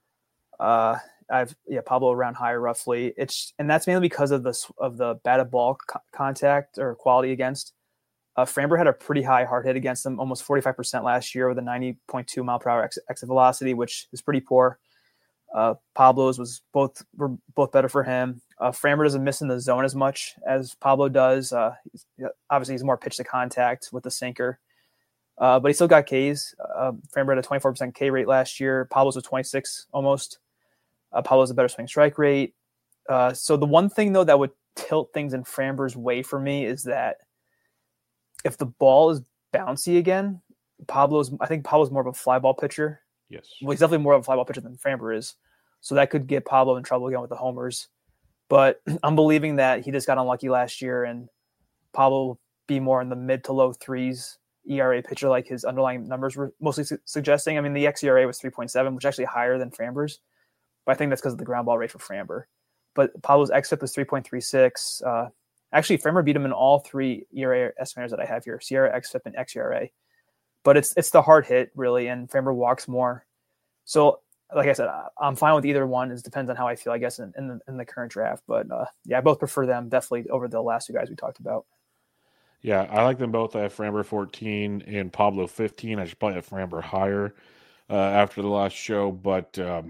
I have Pablo around higher roughly. And that's mainly because of the batted ball contact or quality against. Framber had a pretty high hard hit against them, almost 45% last year with a 90.2 mile per hour exit velocity, which is pretty poor. Pablo's were both better for him. Framber doesn't miss in the zone as much as Pablo does. Obviously, he's more pitch to contact with the sinker, but he still got Ks. Framber had a 24% K rate last year. Pablo's was 26 almost. Pablo's a better swing strike rate. So the one thing though that would tilt things in Framber's way for me is that if the ball is bouncy again, I think Pablo's more of a fly ball pitcher. Yes. Well, he's definitely more of a fly ball pitcher than Framber is. So that could get Pablo in trouble again with the homers. But I'm believing that he just got unlucky last year and Pablo will be more in the mid to low threes ERA pitcher like his underlying numbers were mostly suggesting. I mean, the xERA was 3.7, which is actually higher than Framber's. But I think that's because of the ground ball rate for Framber. But Pablo's xFIP was 3.36. Actually, Framber beat him in all three ERA estimators that I have here, SIERA, xFIP, and xERA. But it's the hard hit, really, and Framber walks more. So, like I said, I'm fine with either one. It depends on how I feel, I guess, in the current draft. But, I both prefer them definitely over the last two guys we talked about. Yeah, I like them both. I have Framber 14 and Pablo 15. I should probably have Framber higher after the last show. But I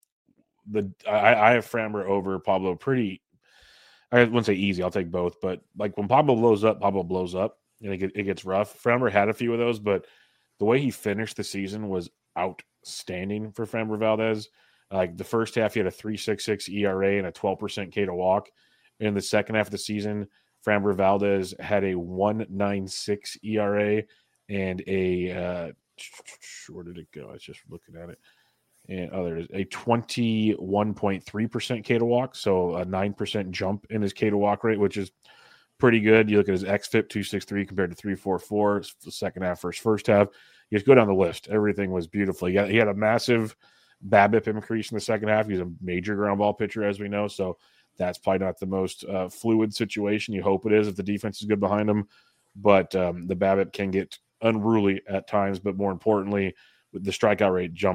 have Framber over Pablo pretty – I wouldn't say easy. I'll take both. But, like, when Pablo blows up, and it gets rough. Framber had a few of those, but the way he finished the season was outstanding for Framber Valdez. Like the first half, he had a 3.66 ERA and a 12% K to walk. In the second half of the season, Framber Valdez had a 1.96 ERA and a where did it go? I was just looking at it. And there's a 21.3% K to walk, so a 9% jump in his K to walk rate, which is pretty good. You look at his xFIP 263 compared to 344 the second half versus first half. You just go down the list. Everything was beautiful. He had a massive BABIP increase in the second half. He's a major ground ball pitcher, as we know, so that's probably not the most fluid situation. You hope it is if the defense is good behind him, but the BABIP can get unruly at times. But more importantly, the strikeout rate jumped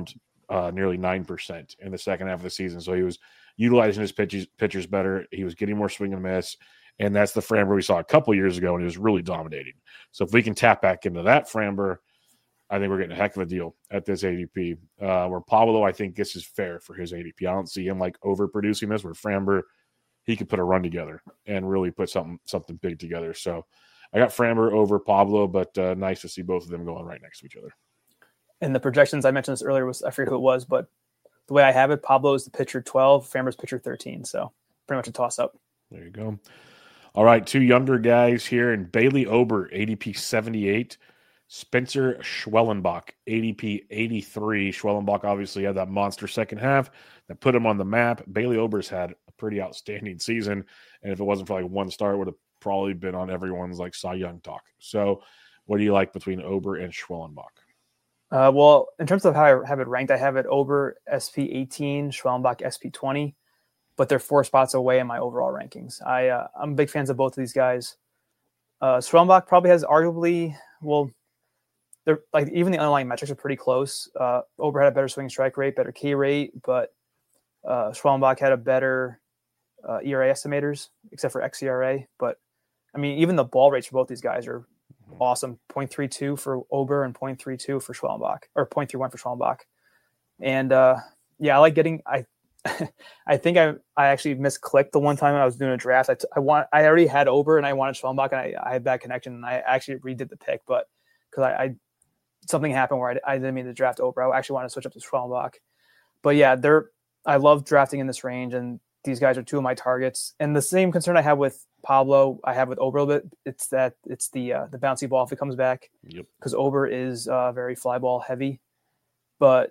nearly 9% in the second half of the season. So he was utilizing his pitchers better. He was getting more swing and miss. And that's the Framber we saw a couple years ago, and he was really dominating. So if we can tap back into that Framber, I think we're getting a heck of a deal at this ADP. Where Pablo, I think this is fair for his ADP. I don't see him like overproducing this. Where Framber, he could put a run together and really put something big together. So I got Framber over Pablo, but nice to see both of them going right next to each other. And the projections, I mentioned this earlier, was I forget who it was, but the way I have it, Pablo is the pitcher 12, Framber's pitcher 13. So pretty much a toss-up. There you go. All right, two younger guys here, and Bailey Ober, ADP 78. Spencer Schwellenbach, ADP 83. Schwellenbach obviously had that monster second half that put him on the map. Bailey Ober's had a pretty outstanding season, and if it wasn't for like one start, it would have probably been on everyone's like Cy Young talk. So what do you like between Ober and Schwellenbach? Well, in terms of how I have it ranked, I have it Ober SP 18, Schwellenbach SP 20, but they're 4 spots away in my overall rankings. I'm big fans of both of these guys. Schwellenbach probably has arguably, well, they're like even the underlying metrics are pretty close. Ober had a better swing strike rate, better K rate, but Schwellenbach had a better ERA estimators, except for xERA. But I mean, even the ball rates for both these guys are awesome. 0.32 for Ober and 0.32 for Schwellenbach, or 0.31 for Schwellenbach. And yeah, I like getting. I think I actually misclicked the one time I was doing a draft. I already had Ober and I wanted Schwellenbach, and I had that connection, and I actually redid the pick, but because I something happened where I didn't mean to draft Ober. I actually wanted to switch up to Schwellenbach. But yeah, I love drafting in this range, and these guys are 2 of my targets. And the same concern I have with Pablo, I have with Ober a little bit. It's the bouncy ball if it comes back. Yep. Because Ober is very fly ball heavy. But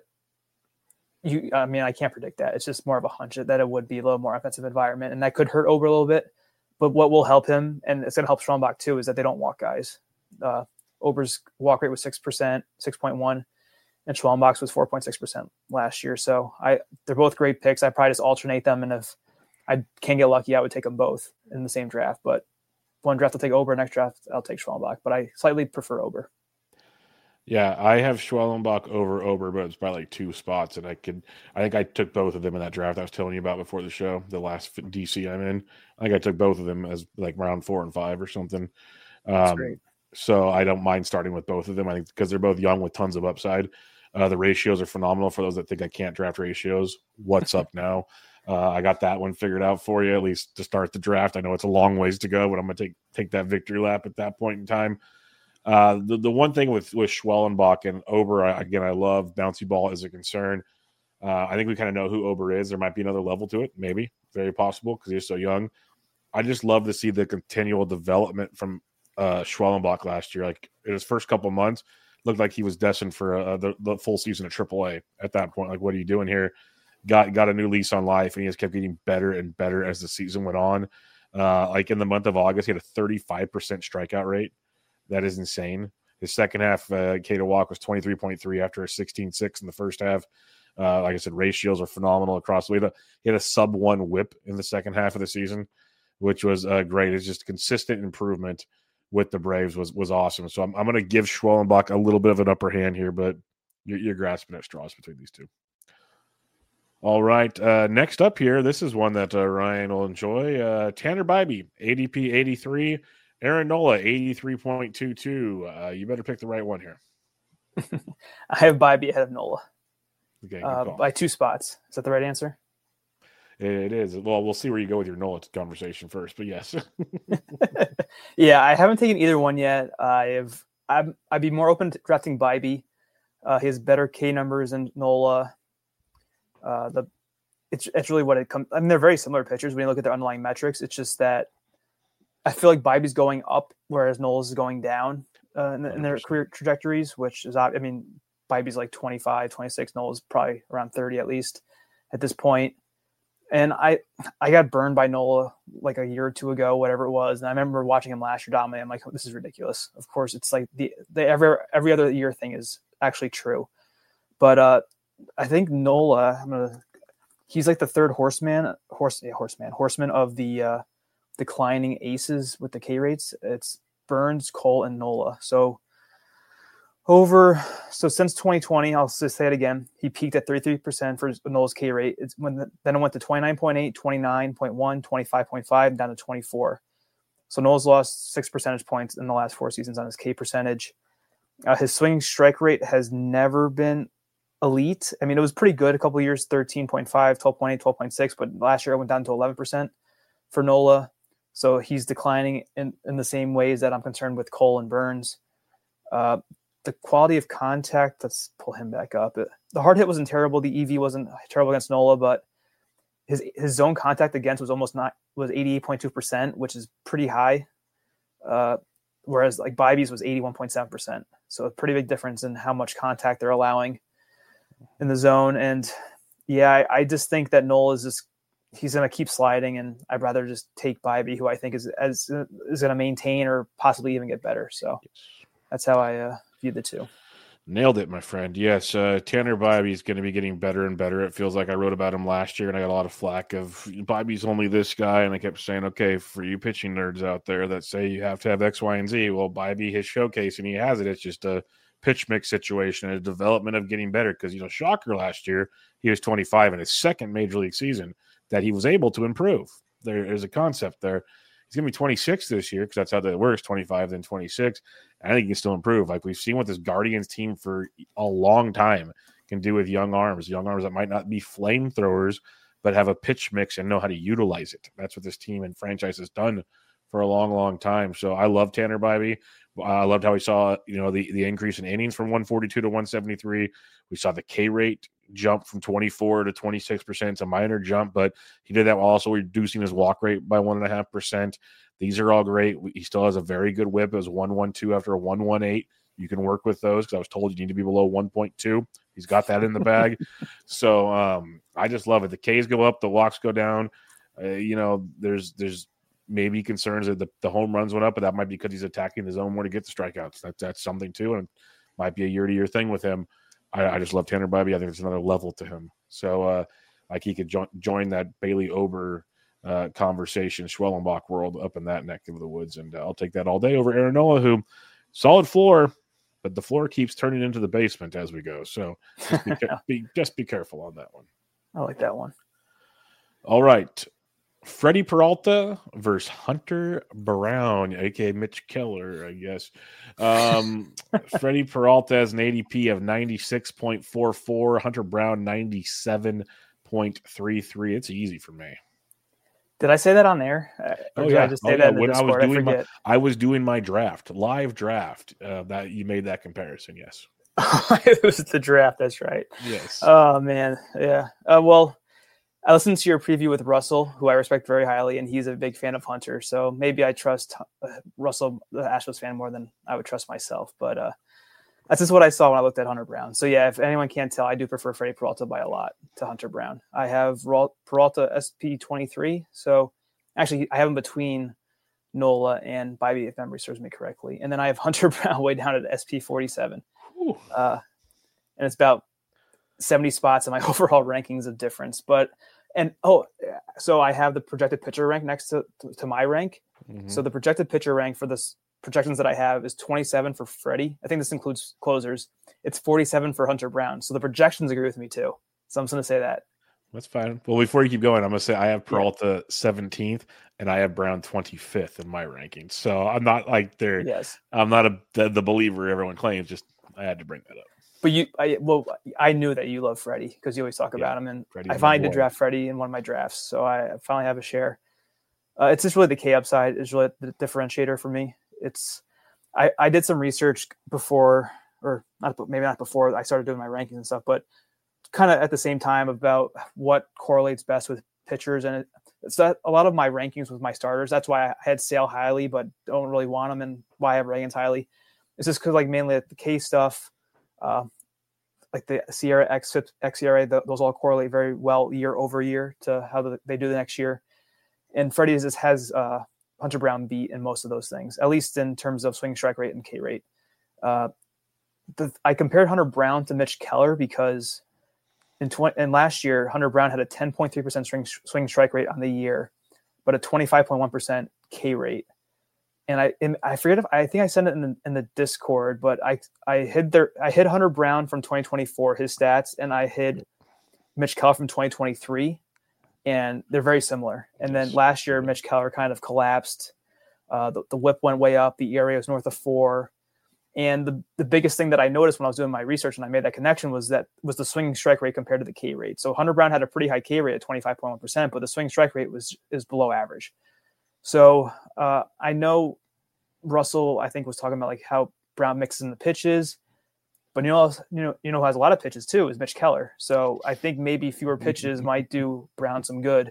I can't predict that. It's just more of a hunch that it would be a little more offensive environment, and that could hurt Ober a little bit. But what will help him, and it's going to help Schwellenbach too, is that they don't walk guys. Ober's walk rate was 6.1, and Schwellenbach's was 4.6% last year. So they're both great picks. I probably just alternate them, and if I can't get lucky, I would take them both in the same draft. But one draft I'll take Ober, next draft I'll take Schwellenbach. But I slightly prefer Ober. Yeah, I have Schwellenbach over Ober, but it's by like 2 spots, and I think I took both of them in that draft I was telling you about before the show, the last DC I'm in. I think I took both of them as like round 4 and 5 or something. That's great. So I don't mind starting with both of them. I think because they're both young with tons of upside. The ratios are phenomenal for those that think I can't draft ratios. What's up now? I got that one figured out for you, at least to start the draft. I know it's a long ways to go, but I'm going to take that victory lap at that point in time. The one thing with Schwellenbach and Ober, I love bouncy ball as a concern. I think we kind of know who Ober is. There might be another level to it, maybe. Very possible because he's so young. I just love to see the continual development from Schwellenbach last year. Like in his first couple months, looked like he was destined for the full season of AAA at that point. Like, what are you doing here? Got a new lease on life, and he just kept getting better and better as the season went on. Like in the month of August, he had a 35% strikeout rate. That is insane. His second half K to walk was 23.3 after a 16.6 in the first half. Like I said, ratios are phenomenal across the way. He had a sub-1 whip in the second half of the season, which was great. It's just consistent improvement with the Braves was awesome. So I'm going to give Schwellenbach a little bit of an upper hand here, but you're grasping at straws between these two. All right. Next up here, this is one that Ryan will enjoy. Tanner Bibee, ADP 83. Aaron Nola, 83.22. You better pick the right one here. I have Bibee ahead of Nola. Okay, by 2 spots. Is that the right answer? It is. Well, we'll see where you go with your Nola conversation first, but yes. Yeah, I haven't taken either one yet. I'd be more open to drafting Bibee. He has better K numbers than Nola. It's really what it comes. I mean, they're very similar pitchers when you look at their underlying metrics. It's just that I feel like Bibee's going up, whereas Nola's is going down in their career trajectories, which is, I mean, Bibee's like 25, 26. Nola's probably around 30 at least at this point. And I got burned by Nola like a year or 2 ago, whatever it was. And I remember watching him last year dominate. I'm like, oh, this is ridiculous. Of course, it's like the every other year thing is actually true. But I think Nola, he's like the third horseman of the declining aces with the K rates. It's Burns, Cole, and Nola. So So since 2020, I'll just say it again, he peaked at 33% for Nola's K rate. Then it went to 29.8, 29.1, 25.5, down to 24. So Nola's lost 6 percentage points in the last 4 seasons on his K percentage. His swing strike rate has never been elite. I mean, it was pretty good a couple of years, 13.5, 12.8, 12.6, but last year it went down to 11% for Nola. So he's declining in the same ways that I'm concerned with Cole and Burns. The quality of contact, let's pull him back up. The hard hit wasn't terrible. The EV wasn't terrible against Nola, but his zone contact against was 88.2%, which is pretty high. Whereas like Bibey's was 81.7%. So a pretty big difference in how much contact they're allowing in the zone. And yeah, I just think that Nola he's going to keep sliding, and I'd rather just take Bibey, who I think is going to maintain or possibly even get better. So that's how I view the two. Nailed it, my friend. Yes, Tanner Bibee is going to be getting better and better. It feels like I wrote about him last year, and I got a lot of flack of Bibee's only this guy, and I kept saying, okay, for you pitching nerds out there that say you have to have X, Y, and Z, well, Bibee, his showcase, and he has it. It's just a pitch mix situation, a development of getting better, because, shocker last year, he was 25 in his second major league season that he was able to improve. There's a concept there. He's going to be 26 this year because that's how that works, 25, then 26. I think he can still improve. Like we've seen what this Guardians team for a long time can do with young arms that might not be flamethrowers, but have a pitch mix and know how to utilize it. That's what this team and franchise has done for a long, long time. So I love Tanner Bibee. I loved how we saw, the increase in innings from 142 to 173. We saw the K rate jump from 24 to 26%. It's a minor jump, but he did that while also reducing his walk rate by 1.5%. These are all great. He still has a very good whip. It was 112 after a 118. You can work with those because I was told you need to be below 1.2. He's got that in the bag. So I just love it. The Ks go up, the walks go down. There's maybe concerns that the home runs went up, but that might be because he's attacking the zone more to get the strikeouts. That's something too, and it might be a year-to-year thing with him. I just love Tanner Bibee. I think it's another level to him. So like he could join that Bailey Ober conversation, Schwellenbach world up in that neck of the woods, and I'll take that all day over Aaron Nola, who solid floor, but the floor keeps turning into the basement as we go. So just be careful on that one. I like that one. All right. Freddie Peralta versus Hunter Brown, aka Mitch Keller, I guess. Freddie Peralta has an ADP of 96.44, Hunter Brown 97.33. It's easy for me. Did I say that on there? Did I just say that in the Discord? I was doing my draft, live draft. That you made that comparison, yes. It was the draft. That's right. Yes. Oh man, yeah. Well, I listened to your preview with Russell, who I respect very highly, and he's a big fan of Hunter. So maybe I trust Russell, the Astros fan, more than I would trust myself. But that's just what I saw when I looked at Hunter Brown. So yeah, if anyone can't tell, I do prefer Freddie Peralta by a lot to Hunter Brown. I have Peralta SP23. So actually, I have him between Nola and Bibee, if memory serves me correctly. And then I have Hunter Brown way down at SP47. And it's about 70 spots in my overall rankings of difference. So I have the projected pitcher rank next to my rank. Mm-hmm. So the projected pitcher rank for this projections that I have is 27 for Freddie. I think this includes closers. It's 47 for Hunter Brown. So the projections agree with me too. So I'm just going to say that. That's fine. Well, before you keep going, I'm going to say I have Peralta 17th and I have Brown 25th in my rankings. So I'm not like there. Yes. I'm not the believer everyone claims. Just I had to bring that up. But I knew that you love Freddie because you always talk about him, and Freddie's I finally did draft Freddie in one of my drafts, so I finally have a share. It's just really the K upside is really the differentiator for me. I did some research before, or maybe not before I started doing my rankings and stuff, but kind of at the same time about what correlates best with pitchers, and it's that a lot of my rankings with my starters. That's why I had Sale highly, but don't really want them, and why I have Reagans highly. It's just because mainly the K stuff. Like the Sierra XERA, those all correlate very well year over year to how they do the next year. And Freddie has Hunter Brown beat in most of those things, at least in terms of swing strike rate and K rate. I compared Hunter Brown to Mitch Keller because in last year, Hunter Brown had a 10.3% swing strike rate on the year, but a 25.1% K rate. I forget if I think I sent it in the Discord, but I hid Hunter Brown from 2024, his stats, and I hid Mitch Keller from 2023, and they're very similar. And then last year, Mitch Keller kind of collapsed. The whip went way up. The ERA was north of 4. And the biggest thing that I noticed when I was doing my research and I made that connection was the swinging strike rate compared to the K rate. So Hunter Brown had a pretty high K rate at 25.1%, but the swinging strike rate is below average. So I know Russell, I think, was talking about like how Brown mixes in the pitches, but you know who has a lot of pitches too is Mitch Keller. So I think maybe fewer pitches might do Brown some good.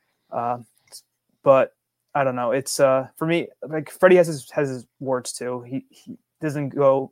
But I don't know. It's for me, like Freddie has his warts too. He doesn't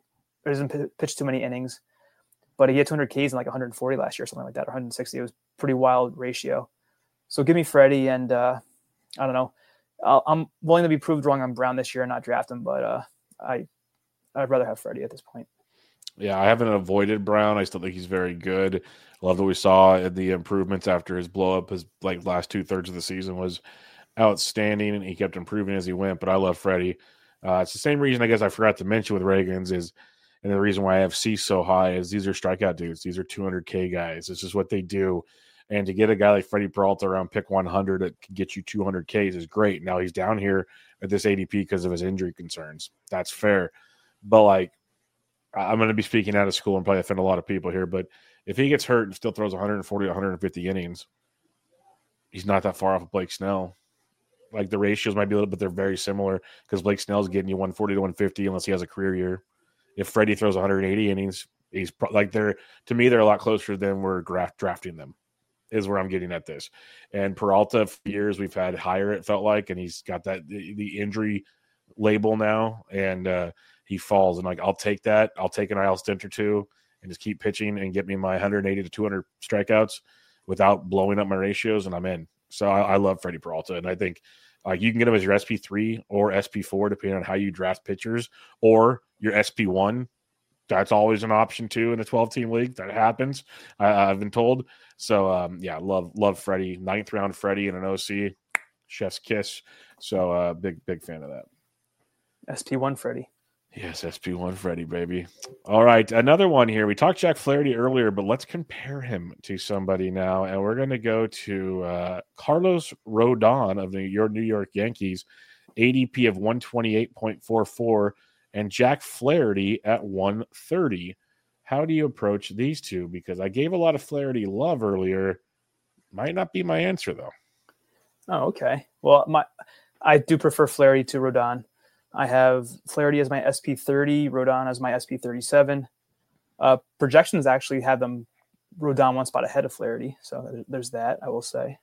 pitch too many innings, but he had 200 Ks in like 140 last year, something like that, or 160. It was pretty wild ratio. So give me Freddie, and I don't know. I'm willing to be proved wrong on Brown this year and not draft him, but I'd rather have Freddie at this point. Yeah, I haven't avoided Brown. I still think he's very good. Love that we saw the improvements after his blow up. His like last 2/3 of the season was outstanding, and he kept improving as he went. But I love Freddie. It's the same reason I guess I forgot to mention with Reagan's and the reason why I have C so high is these are strikeout dudes. These are 200K guys. It's just what they do. And to get a guy like Freddie Peralta around pick 100 that can get you 200Ks is great. Now he's down here at this ADP because of his injury concerns. That's fair. But like, I'm going to be speaking out of school and probably offend a lot of people here, but if he gets hurt and still throws 140 to 150 innings, he's not that far off of Blake Snell. Like the ratios might be a little bit, they're very similar because Blake Snell's getting you 140 to 150 unless he has a career year. If Freddie throws 180 innings, he's like to me, they're a lot closer than we're drafting them, is where I'm getting at this. And Peralta, for years, we've had higher, it felt like, and he's got the injury label now, and he falls. And like, I'll take that. I'll take an IL stint or two and just keep pitching and get me my 180 to 200 strikeouts without blowing up my ratios, and I'm in. So I love Freddie Peralta, and I think you can get him as your SP3 or SP4, depending on how you draft pitchers, or your SP1. That's always an option too in a 12-team league. That happens. I've been told. So yeah, love Freddie. 9th round Freddie in an OC, chef's kiss. So big fan of that. SP1 Freddie. Yes, SP1 Freddie, baby. All right, another one here. We talked Jack Flaherty earlier, but let's compare him to somebody now, and we're going to go to Carlos Rodon of the New York Yankees, ADP of 128.44, and Jack Flaherty at 130. How do you approach these two? Because I gave a lot of Flaherty love earlier. Might not be my answer, though. Oh, okay. Well, I do prefer Flaherty to Rodon. I have Flaherty as my SP30, Rodon as my SP37. Projections actually have them Rodon one spot ahead of Flaherty, so there's that, I will say.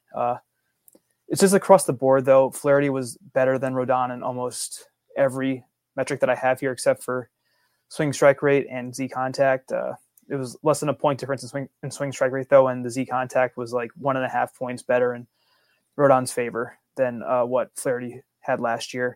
It's just across the board, though. Flaherty was better than Rodon in almost every metric that I have here, except for swing strike rate and Z contact. It was less than a point difference in swing strike rate, though, and the Z contact was like 1.5 points better in Rodon's favor than what Flaherty had last year.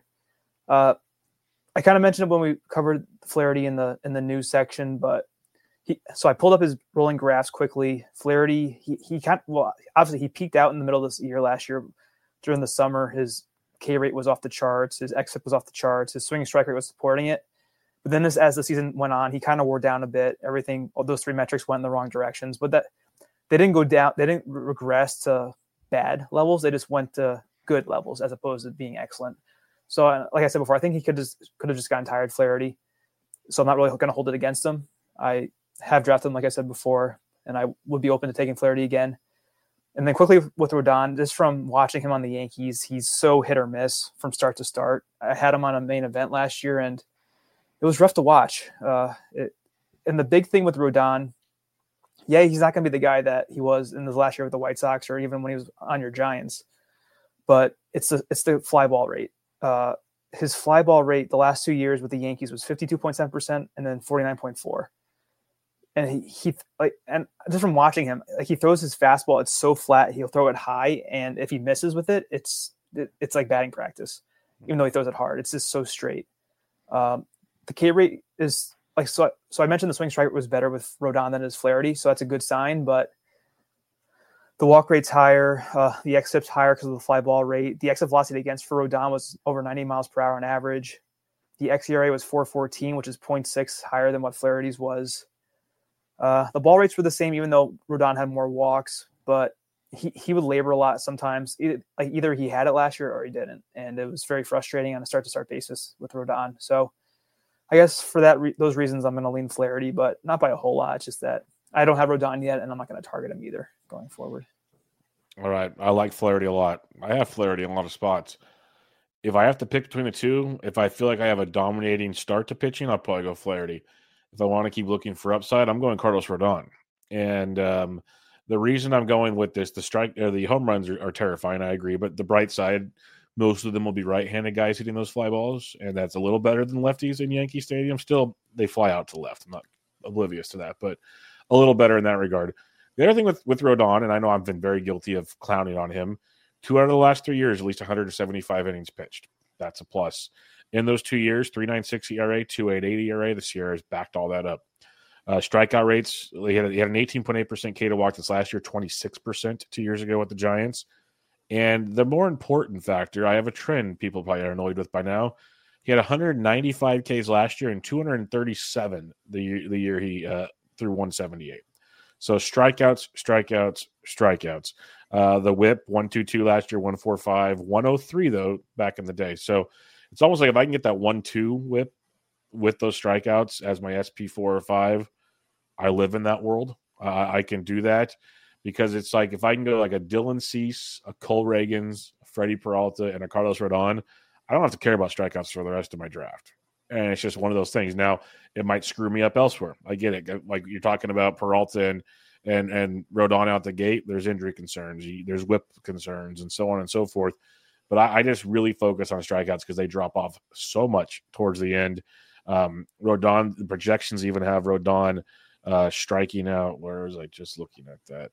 I kind of mentioned it when we covered Flaherty in the news section, but so I pulled up his rolling graphs quickly. Flaherty, obviously he peaked out in the middle of this year last year during the summer. His K rate was off the charts. His xFIP was off the charts. His swinging strike rate was supporting it. But then as the season went on, he kind of wore down a bit. All those three metrics went in the wrong directions, but that they didn't go down. They didn't regress to bad levels. They just went to good levels as opposed to being excellent. So, like I said before, I think he could have just gotten tired, Flaherty. So I'm not really going to hold it against him. I have drafted him, like I said before, and I would be open to taking Flaherty again. And then quickly with Rodon, just from watching him on the Yankees, he's so hit or miss from start to start. I had him on a main event last year, and it was rough to watch. And the big thing with Rodon, yeah, he's not going to be the guy that he was in his last year with the White Sox or even when he was on your Giants. But it's the fly ball rate. His fly ball rate the last 2 years with the Yankees was 52.7% and then 49.4%. And he and just from watching him, like he throws his fastball, it's so flat, he'll throw it high, and if he misses with it, it's like batting practice. Even though he throws it hard, it's just so straight. The K rate is like so I mentioned the swing strike was better with Rodon than his Flaherty, so that's a good sign. But The walk rate's higher. The xFIP's higher because of the fly ball rate. The exit velocity against for Rodon was over 90 miles per hour on average. The xERA was 4.14, which is 0.6 higher than what Flaherty's was. The ball rates were the same, even though Rodon had more walks, but he would labor a lot sometimes. Either he had it last year or he didn't, and it was very frustrating on a start-to-start basis with Rodon. So I guess for those reasons, I'm going to lean Flaherty, but not by a whole lot. It's just that I don't have Rodon yet, and I'm not going to target him either going forward. All right. I like Flaherty a lot. I have Flaherty in a lot of spots. If I have to pick between the two, if I feel like I have a dominating start to pitching, I'll probably go Flaherty. If I want to keep looking for upside, I'm going Carlos Rodon. And the reason I'm going with this, the home runs are terrifying, I agree. But the bright side, most of them will be right-handed guys hitting those fly balls, and that's a little better than lefties in Yankee Stadium. Still, they fly out to left. I'm not oblivious to that, but a little better in that regard. The other thing with Rodon, and I know I've been very guilty of clowning on him, 2 out of the last 3 years, at least 175 innings pitched. That's a plus. In those 2 years, 3.96 ERA, 2.88 ERA. The Sierra has backed all that up. Strikeout rates, he had an 18.8% K to walk this last year, 26% 2 years ago with the Giants. And the more important factor, I have a trend people probably are annoyed with by now. He had 195 Ks last year and 237 the year he threw 178. So strikeouts. The whip, 1.22 last year, 1.45, 1.03 though back in the day. So it's almost like if I can get that 1.2 whip with those strikeouts as my SP4 or 5, I live in that world. I can do that because it's like if I can go like a Dylan Cease, a Cole Reagans, a Freddie Peralta, and a Carlos Rodon, I don't have to care about strikeouts for the rest of my draft. And it's just one of those things. Now, it might screw me up elsewhere. I get it. Like you're talking about Peralta and Rodon out the gate, there's injury concerns, there's whip concerns, and so on and so forth. But I just really focus on strikeouts because they drop off so much towards the end. Rodon, the projections even have Rodon striking out. Where was I just looking at that?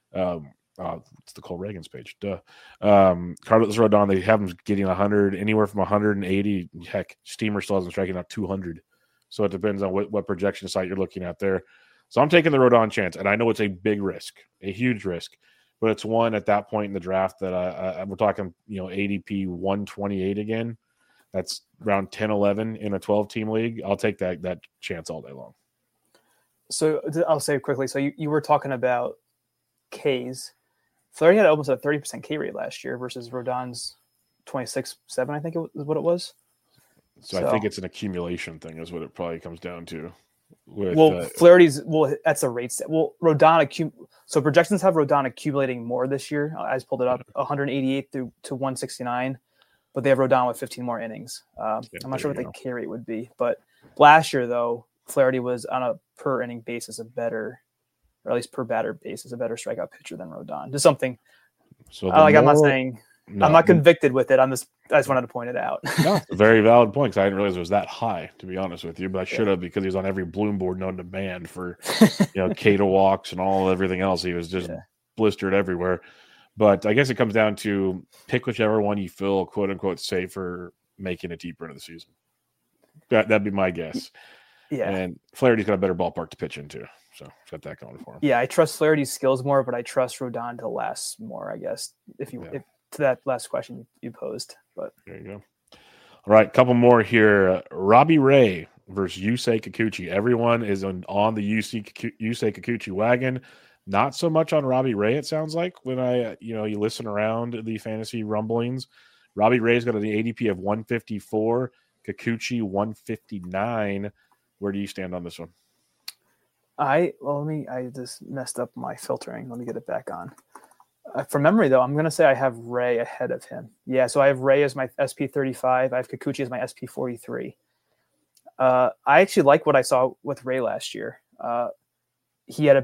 It's the Cole Reagans page. Carlos Rodon, they have him getting 100, anywhere from 180. Heck, Steamer still has him striking out 200. So it depends on what projection site you're looking at there. So I'm taking the Rodon chance, and I know it's a big risk, a huge risk, but it's one at that point in the draft that we're talking, ADP 128 again. That's around 10-11 in a 12-team league. I'll take that chance all day long. So I'll say quickly. So you were talking about Ks. Flaherty had almost a 30% K rate last year versus Rodon's 26.7, I think is what it was. So I think it's an accumulation thing is what it probably comes down to. Flaherty's that's a rate set. Rodon so projections have Rodon accumulating more this year. I just pulled it up, 188 to 169, but they have Rodon with 15 more innings. I'm not sure what the K rate would be, but last year though, Flaherty was on a per inning basis a better, or at least per batter basis, a better strikeout pitcher than Rodon. Just something. So I'm not saying I'm not convicted with it. I just wanted to point it out. No, it's a very valid point because I didn't realize it was that high, to be honest with you. But I should have because he was on every Bloom board known to man for K to walks and everything else. He was just blistered everywhere. But I guess it comes down to pick whichever one you feel quote unquote safe for making it deeper into the season. That'd be my guess. Yeah. And Flaherty's got a better ballpark to pitch into. So he's got that going for him. Yeah, I trust Flaherty's skills more, but I trust Rodon to last more, I guess, if to that last question you posed. But there you go. All right, couple more here. Robbie Ray versus Yusei Kikuchi. Everyone is on the Yusei Kikuchi wagon. Not so much on Robbie Ray, it sounds like, when you listen around the fantasy rumblings. Robbie Ray's got an ADP of 154, Kikuchi 159. Where do you stand on this one? I just messed up my filtering. Let me get it back on. From memory, though, I'm going to say I have Ray ahead of him. Yeah, so I have Ray as my SP35. I have Kikuchi as my SP43. I actually like what I saw with Ray last year. He had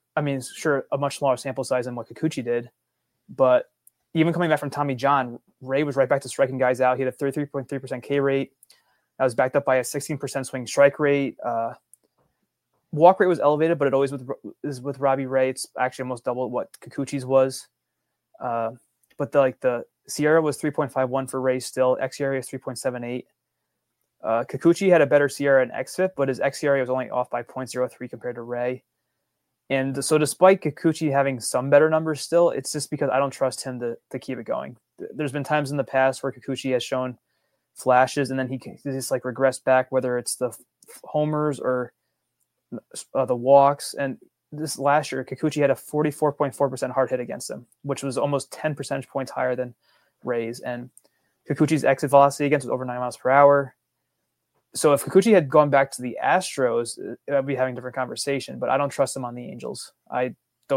a much smaller sample size than what Kikuchi did. But even coming back from Tommy John, Ray was right back to striking guys out. He had a 33.3% K rate. That was backed up by a 16% swing strike rate. Walk rate was elevated, but it always is with Robbie Ray. It's actually almost double what Kikuchi's was. But the Sierra was 3.51 for Ray still. xERA is 3.78. Kikuchi had a better Sierra and xFIP, but his xERA was only off by 0.03 compared to Ray. And so despite Kikuchi having some better numbers still, it's just because I don't trust him to keep it going. There's been times in the past where Kikuchi has shown flashes and then he just like regressed back, whether it's the homers or the walks. And this last year, Kikuchi had a 44.4% hard hit against him, which was almost 10 percentage points higher than Ray's. And Kikuchi's exit velocity against was over 9 miles per hour. So if Kikuchi had gone back to the Astros, I'd be having a different conversation, but I don't trust him on the Angels. If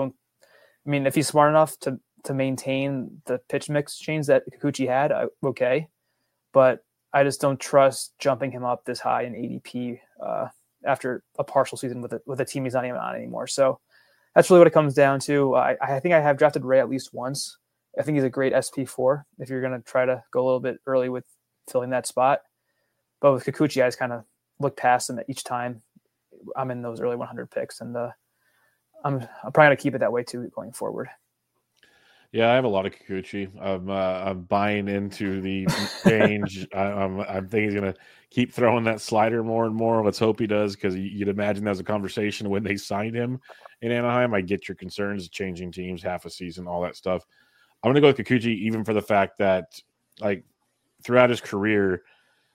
he's smart enough to maintain the pitch mix change that Kikuchi had, okay. But I just don't trust jumping him up this high in ADP after a partial season with a team he's not even on anymore. So that's really what it comes down to. I think I have drafted Ray at least once. I think he's a great SP4 if you're going to try to go a little bit early with filling that spot. But with Kikuchi, I just kind of look past him each time I'm in those early 100 picks, and I'm probably going to keep it that way too going forward. Yeah, I have a lot of Kikuchi. I'm buying into the change. I'm thinking he's going to keep throwing that slider more and more. Let's hope he does, because you'd imagine that was a conversation when they signed him in Anaheim. I get your concerns, changing teams, half a season, all that stuff. I'm going to go with Kikuchi, even for the fact that, like, throughout his career,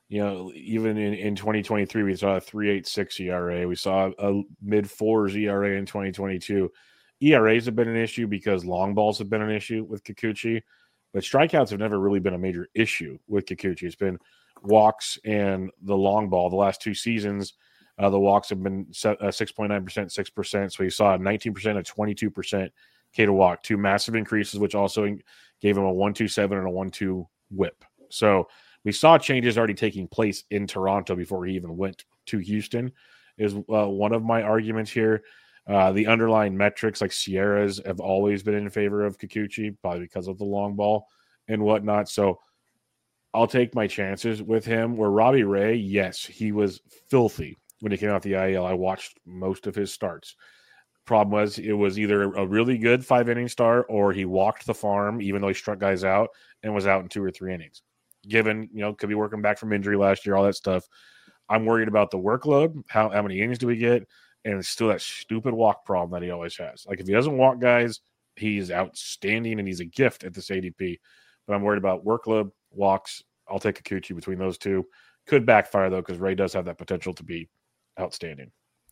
even in 2023, we saw a 3.86 ERA. We saw a mid-4s ERA in 2022. ERAs have been an issue because long balls have been an issue with Kikuchi, but strikeouts have never really been a major issue with Kikuchi. It's been walks and the long ball. The last 2 seasons, the walks have been 6.9%, 6%. So you saw a 19%, a 22% K to walk, 2 massive increases, which also gave him a 1.27 and a 1.2 whip. So we saw changes already taking place in Toronto before he even went to Houston, is one of my arguments here. The underlying metrics like Sierra's have always been in favor of Kikuchi, probably because of the long ball and whatnot. So I'll take my chances with him. Where Robbie Ray, yes, he was filthy when he came out the IL. I watched most of his starts. Problem was, it was either a really good 5-inning start or he walked the farm, even though he struck guys out, and was out in 2 or 3 innings. Given, could be working back from injury last year, all that stuff. I'm worried about the workload. How many innings do we get? And it's still that stupid walk problem that he always has. Like, if he doesn't walk guys, he's outstanding and he's a gift at this ADP. But I'm worried about workload, walks. I'll take Kikuchi between those two. Could backfire, though, because Ray does have that potential to be outstanding.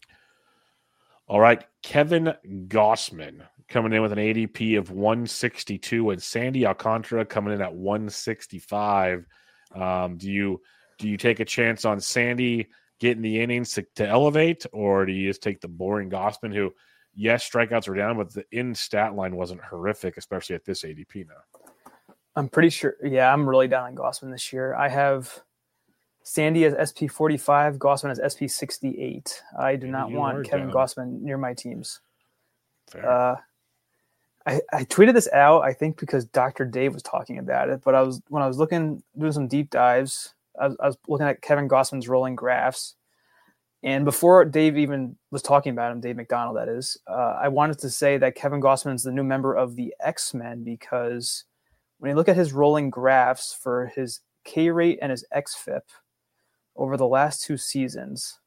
All right, Kevin Gausman coming in with an ADP of 162, and Sandy Alcantara coming in at 165. Do you take a chance on Sandy getting the innings to elevate, or do you just take the boring Gausman, who, yes, strikeouts are down, but the stat line wasn't horrific, especially at this ADP now? I'm pretty sure. Yeah, I'm really down on Gausman this year. I have Sandy as SP45, Gausman as SP68. I do not want Kevin Gausman near my teams. Fair. I tweeted this out, I think, because Dr. Dave was talking about it. But when I was doing some deep dives, I was looking at Kevin Gausman's rolling graphs. And before Dave even was talking about him, Dave McDonald, that is, I wanted to say that Kevin Gausman is the new member of the X-Men, because when you look at his rolling graphs for his K rate and his XFIP over the last 2 seasons,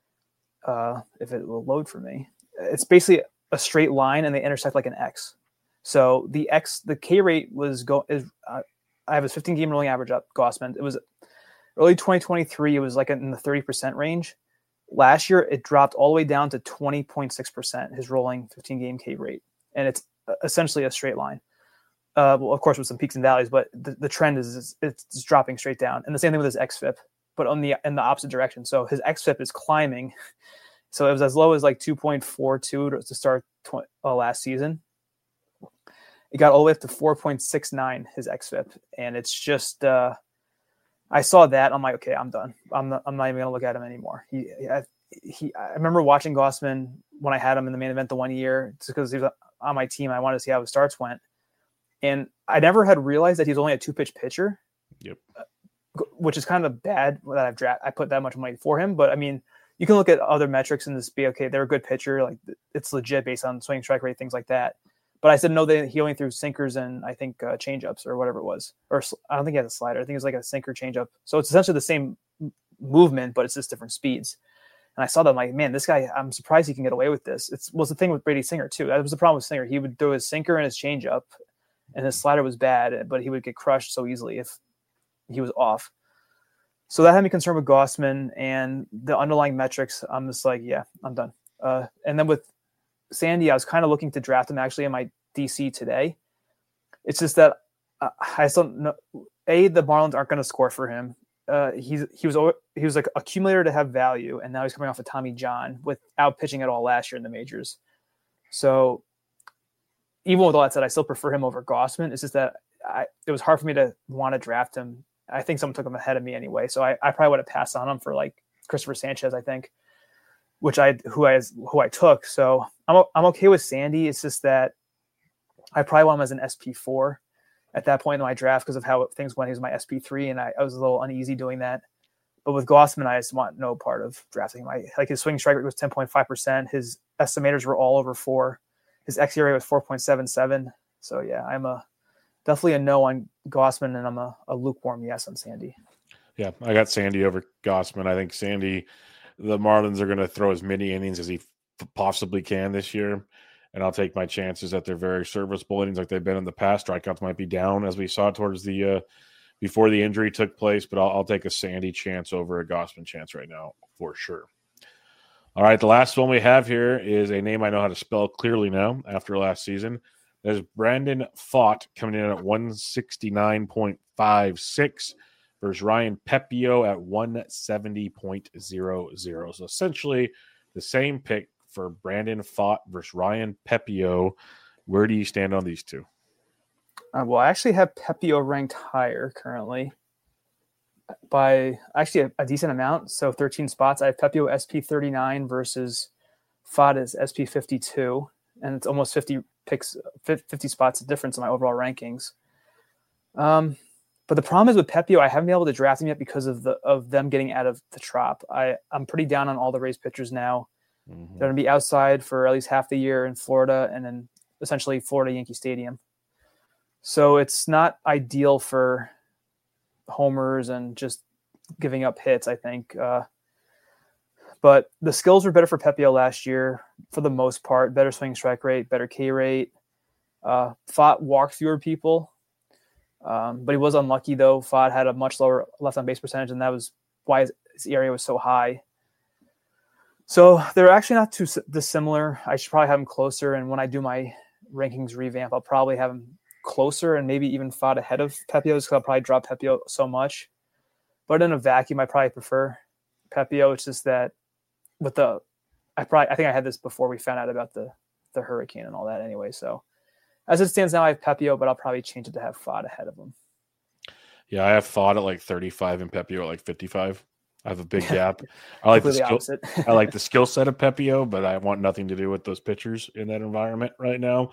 if it will load for me, it's basically a straight line and they intersect like an X. So the K rate I have his 15 game rolling average up, Gausman. It was early 2023. It was like in the 30% range. Last year, it dropped all the way down to 20.6%, his rolling 15 game K rate. And it's essentially a straight line. Well, of course, with some peaks and valleys, but the trend is it's dropping straight down. And the same thing with his XFIP, but in the opposite direction. So his XFIP is climbing. So it was as low as like 2.42 to start last season. It got all the way up to 4.69, his XFIP. And it's just, I saw that. I'm like, okay, I'm done. I'm not even going to look at him anymore. I remember watching Gausman when I had him in the main event the 1 year, just because he was on my team. I wanted to see how his starts went. And I never had realized that he's only a 2-pitch pitcher. Yep. Which is kind of bad that I put that much money for him. But I mean, you can look at other metrics and just be, okay, they're a good pitcher. Like, it's legit based on swing strike rate, things like that. But I said, no, he only threw sinkers and I think changeups or whatever it was. Or I don't think he had a slider. I think it was like a sinker changeup. So it's essentially the same movement, but it's just different speeds. And I saw that, I'm like, man, this guy, I'm surprised he can get away with this. It was the thing with Brady Singer, too. That was the problem with Singer. He would throw his sinker and his changeup, and his slider was bad, but he would get crushed so easily if he was off. So that had me concerned with Gausman and the underlying metrics. I'm just like, yeah, I'm done. And then with Sandy, I was kind of looking to draft him actually in my DC today. It's just that I still know, the Marlins aren't going to score for him. He was like accumulator to have value, and now he's coming off of Tommy John without pitching at all last year in the majors. So even with all that said, I still prefer him over Gausman. It's just that it was hard for me to want to draft him. I think someone took him ahead of me anyway, so I probably would have passed on him for like Christopher Sanchez, I think, who I took. So I'm okay with Sandy. It's just that I probably want him as an SP4 at that point in my draft because of how things went. He was my SP3, and I was a little uneasy doing that. But with Gausman, I just want no part of drafting him. Like his swing strike rate was 10.5%. His estimators were all over 4. His xERA was 4.77. So yeah, I'm definitely a no on Gausman, and I'm a lukewarm yes on Sandy. Yeah, I got Sandy over Gausman. I think Sandy, the Marlins are going to throw as many innings as he possibly can this year. And I'll take my chances that they're very serviceable innings like they've been in the past. Strikeouts might be down as we saw towards the before the injury took place, but I'll take a Sandy chance over a Gausman chance right now for sure. All right, the last one we have here is a name I know how to spell clearly now after last season. There's Brandon Pfaadt coming in at 169.56 versus Ryan Pepiot at 170.00. So essentially the same pick for Brandon Pfaadt versus Ryan Pepiot. Where do you stand on these two? Well, I actually have Pepiot ranked higher currently by actually a decent amount. So 13 spots. I have Pepiot SP39 versus Pfaadt is SP52, and it's almost 50 spots of difference in my overall rankings. But the problem is with Pepiot, I haven't been able to draft him yet because of them getting out of the Trop. I'm pretty down on all the Rays pitchers now. Mm-hmm. They're going to be outside for at least half the year in Florida, and then essentially Florida Yankee Stadium. So it's not ideal for homers and just giving up hits, I think. But the skills were better for Pepiot last year for the most part. Better swing strike rate, better K rate. Pfaadt walked fewer people. But he was unlucky, though. Pfaadt had a much lower left-on-base percentage, and that was why his ERA was so high. So they're actually not too dissimilar. I should probably have him closer, and when I do my rankings revamp, I'll probably have him closer and maybe even Pfaadt ahead of Pepiot because I'll probably drop Pepiot so much. But in a vacuum, I probably prefer Pepiot. It's just that with I think I had this before we found out about the hurricane and all that anyway. So as it stands now, I have Pepiot, but I'll probably change it to have Pfaadt ahead of him. Yeah, I have Pfaadt at like 35 and Pepiot at like 55. I have a big gap. I like the skill. I like the skill set of Pepiot, but I want nothing to do with those pitchers in that environment right now.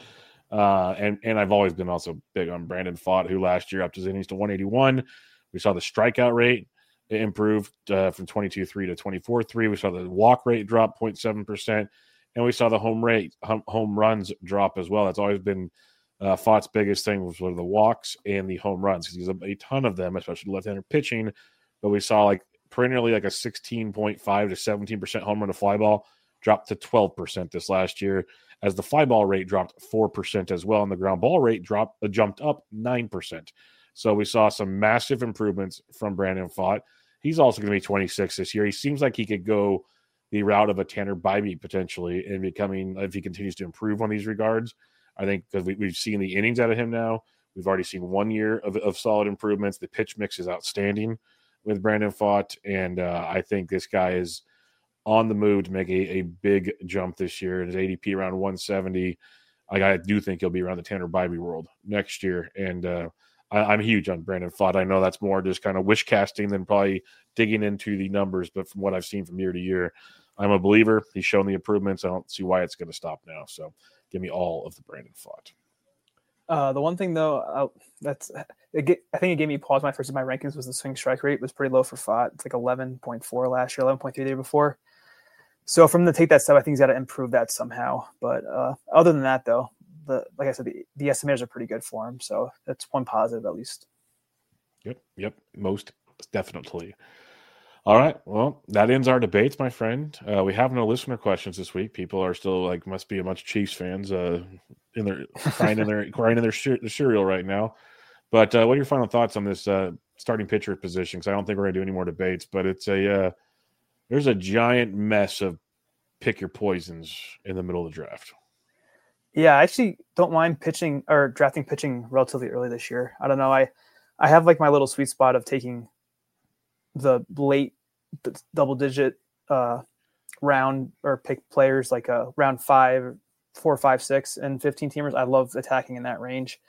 And I've always been also big on Brandon Pfaadt, who last year upped his innings to 181. We saw the strikeout rate improved from 22.3 to 24.3. We saw the walk rate drop 0.7%, and we saw the home runs drop as well. That's always been Pfaadt's biggest thing was the walks and the home runs because he's a ton of them, especially left-hander pitching. But we saw like perennially like a 16.5 to 17% home run to fly ball dropped to 12% this last year, as the fly ball rate dropped 4% as well, and the ground ball rate jumped up 9%. So we saw some massive improvements from Brandon Pfaadt. He's also going to be 26 this year. He seems like he could go the route of a Tanner Bybee potentially and becoming, if he continues to improve on these regards. I think because we've seen the innings out of him now. We've already seen 1 year of solid improvements. The pitch mix is outstanding with Brandon Pfaadt, and I think this guy is on the move to make a big jump this year. His ADP around 170. I do think he'll be around the Tanner Bybee world next year, and I'm huge on Brandon Pfaadt. I know that's more just kind of wish casting than probably digging into the numbers, but from what I've seen from year to year, I'm a believer. He's shown the improvements. I don't see why it's going to stop now. So give me all of the Brandon Pfaadt. The one thing though, I think it gave me pause when I first did my rankings was the swing strike rate was pretty low for Pfaadt. It's like 11.4 last year, 11.3 the year before. So from to take that step, I think he's got to improve that somehow. But other than that, though, like I said, the estimators are pretty good for him. So that's one positive at least. Yep, most definitely. All right. Well, that ends our debates, my friend. We have no listener questions this week. People are still like, must be a bunch of Chiefs fans in their crying in their cereal right now. But what are your final thoughts on this starting pitcher position? Because I don't think we're going to do any more debates. But it's there's a giant mess of pick your poisons in the middle of the draft. Yeah, I actually don't mind pitching or drafting pitching relatively early this year. I don't know. I have like my little sweet spot of taking the late double digit round or pick players like round 5, 4, 5, 6, and 15 teamers. I love attacking in that range.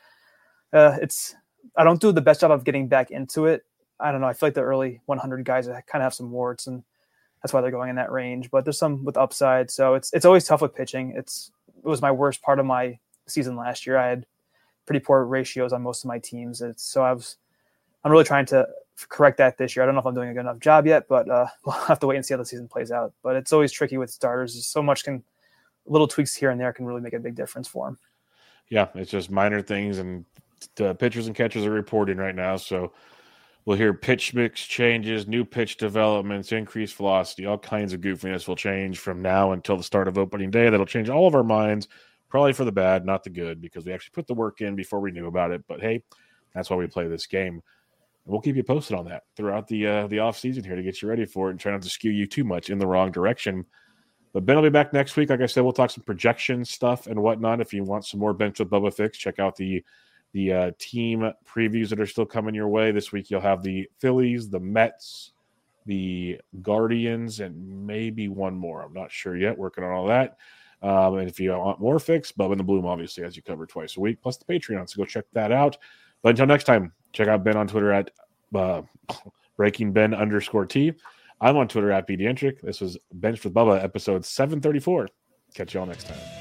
I don't do the best job of getting back into it. I don't know. I feel like the early 100 guys kind of have some warts, and that's why they're going in that range. But there's some with upside, so it's always tough with pitching. It was my worst part of my season last year. I had pretty poor ratios on most of my teams. I'm really trying to correct that this year. I don't know if I'm doing a good enough job yet, but we'll have to wait and see how the season plays out. But it's always tricky with starters. So much little tweaks here and there can really make a big difference for them. Yeah, it's just minor things, and the pitchers and catchers are reporting right now. So we'll hear pitch mix changes, new pitch developments, increased velocity, all kinds of goofiness will change from now until the start of opening day. That'll change all of our minds, probably for the bad, not the good, because we actually put the work in before we knew about it. But hey, that's why we play this game. We'll keep you posted on that throughout the off season here to get you ready for it and try not to skew you too much in the wrong direction. But Ben will be back next week. Like I said, we'll talk some projection stuff and whatnot. If you want some more Bench with Bubba Fix, check out the team previews that are still coming your way. This week you'll have the Phillies, the Mets, the Guardians, and maybe one more. I'm not sure yet. Working on all that. And if you want more fix, Bubba and the Bloom, obviously, as you cover twice a week, plus the Patreon. So go check that out. But until next time, check out Ben on Twitter at BreakingBen_T. I'm on Twitter at BDentric. This was Bench with Bubba, episode 734. Catch you all next time.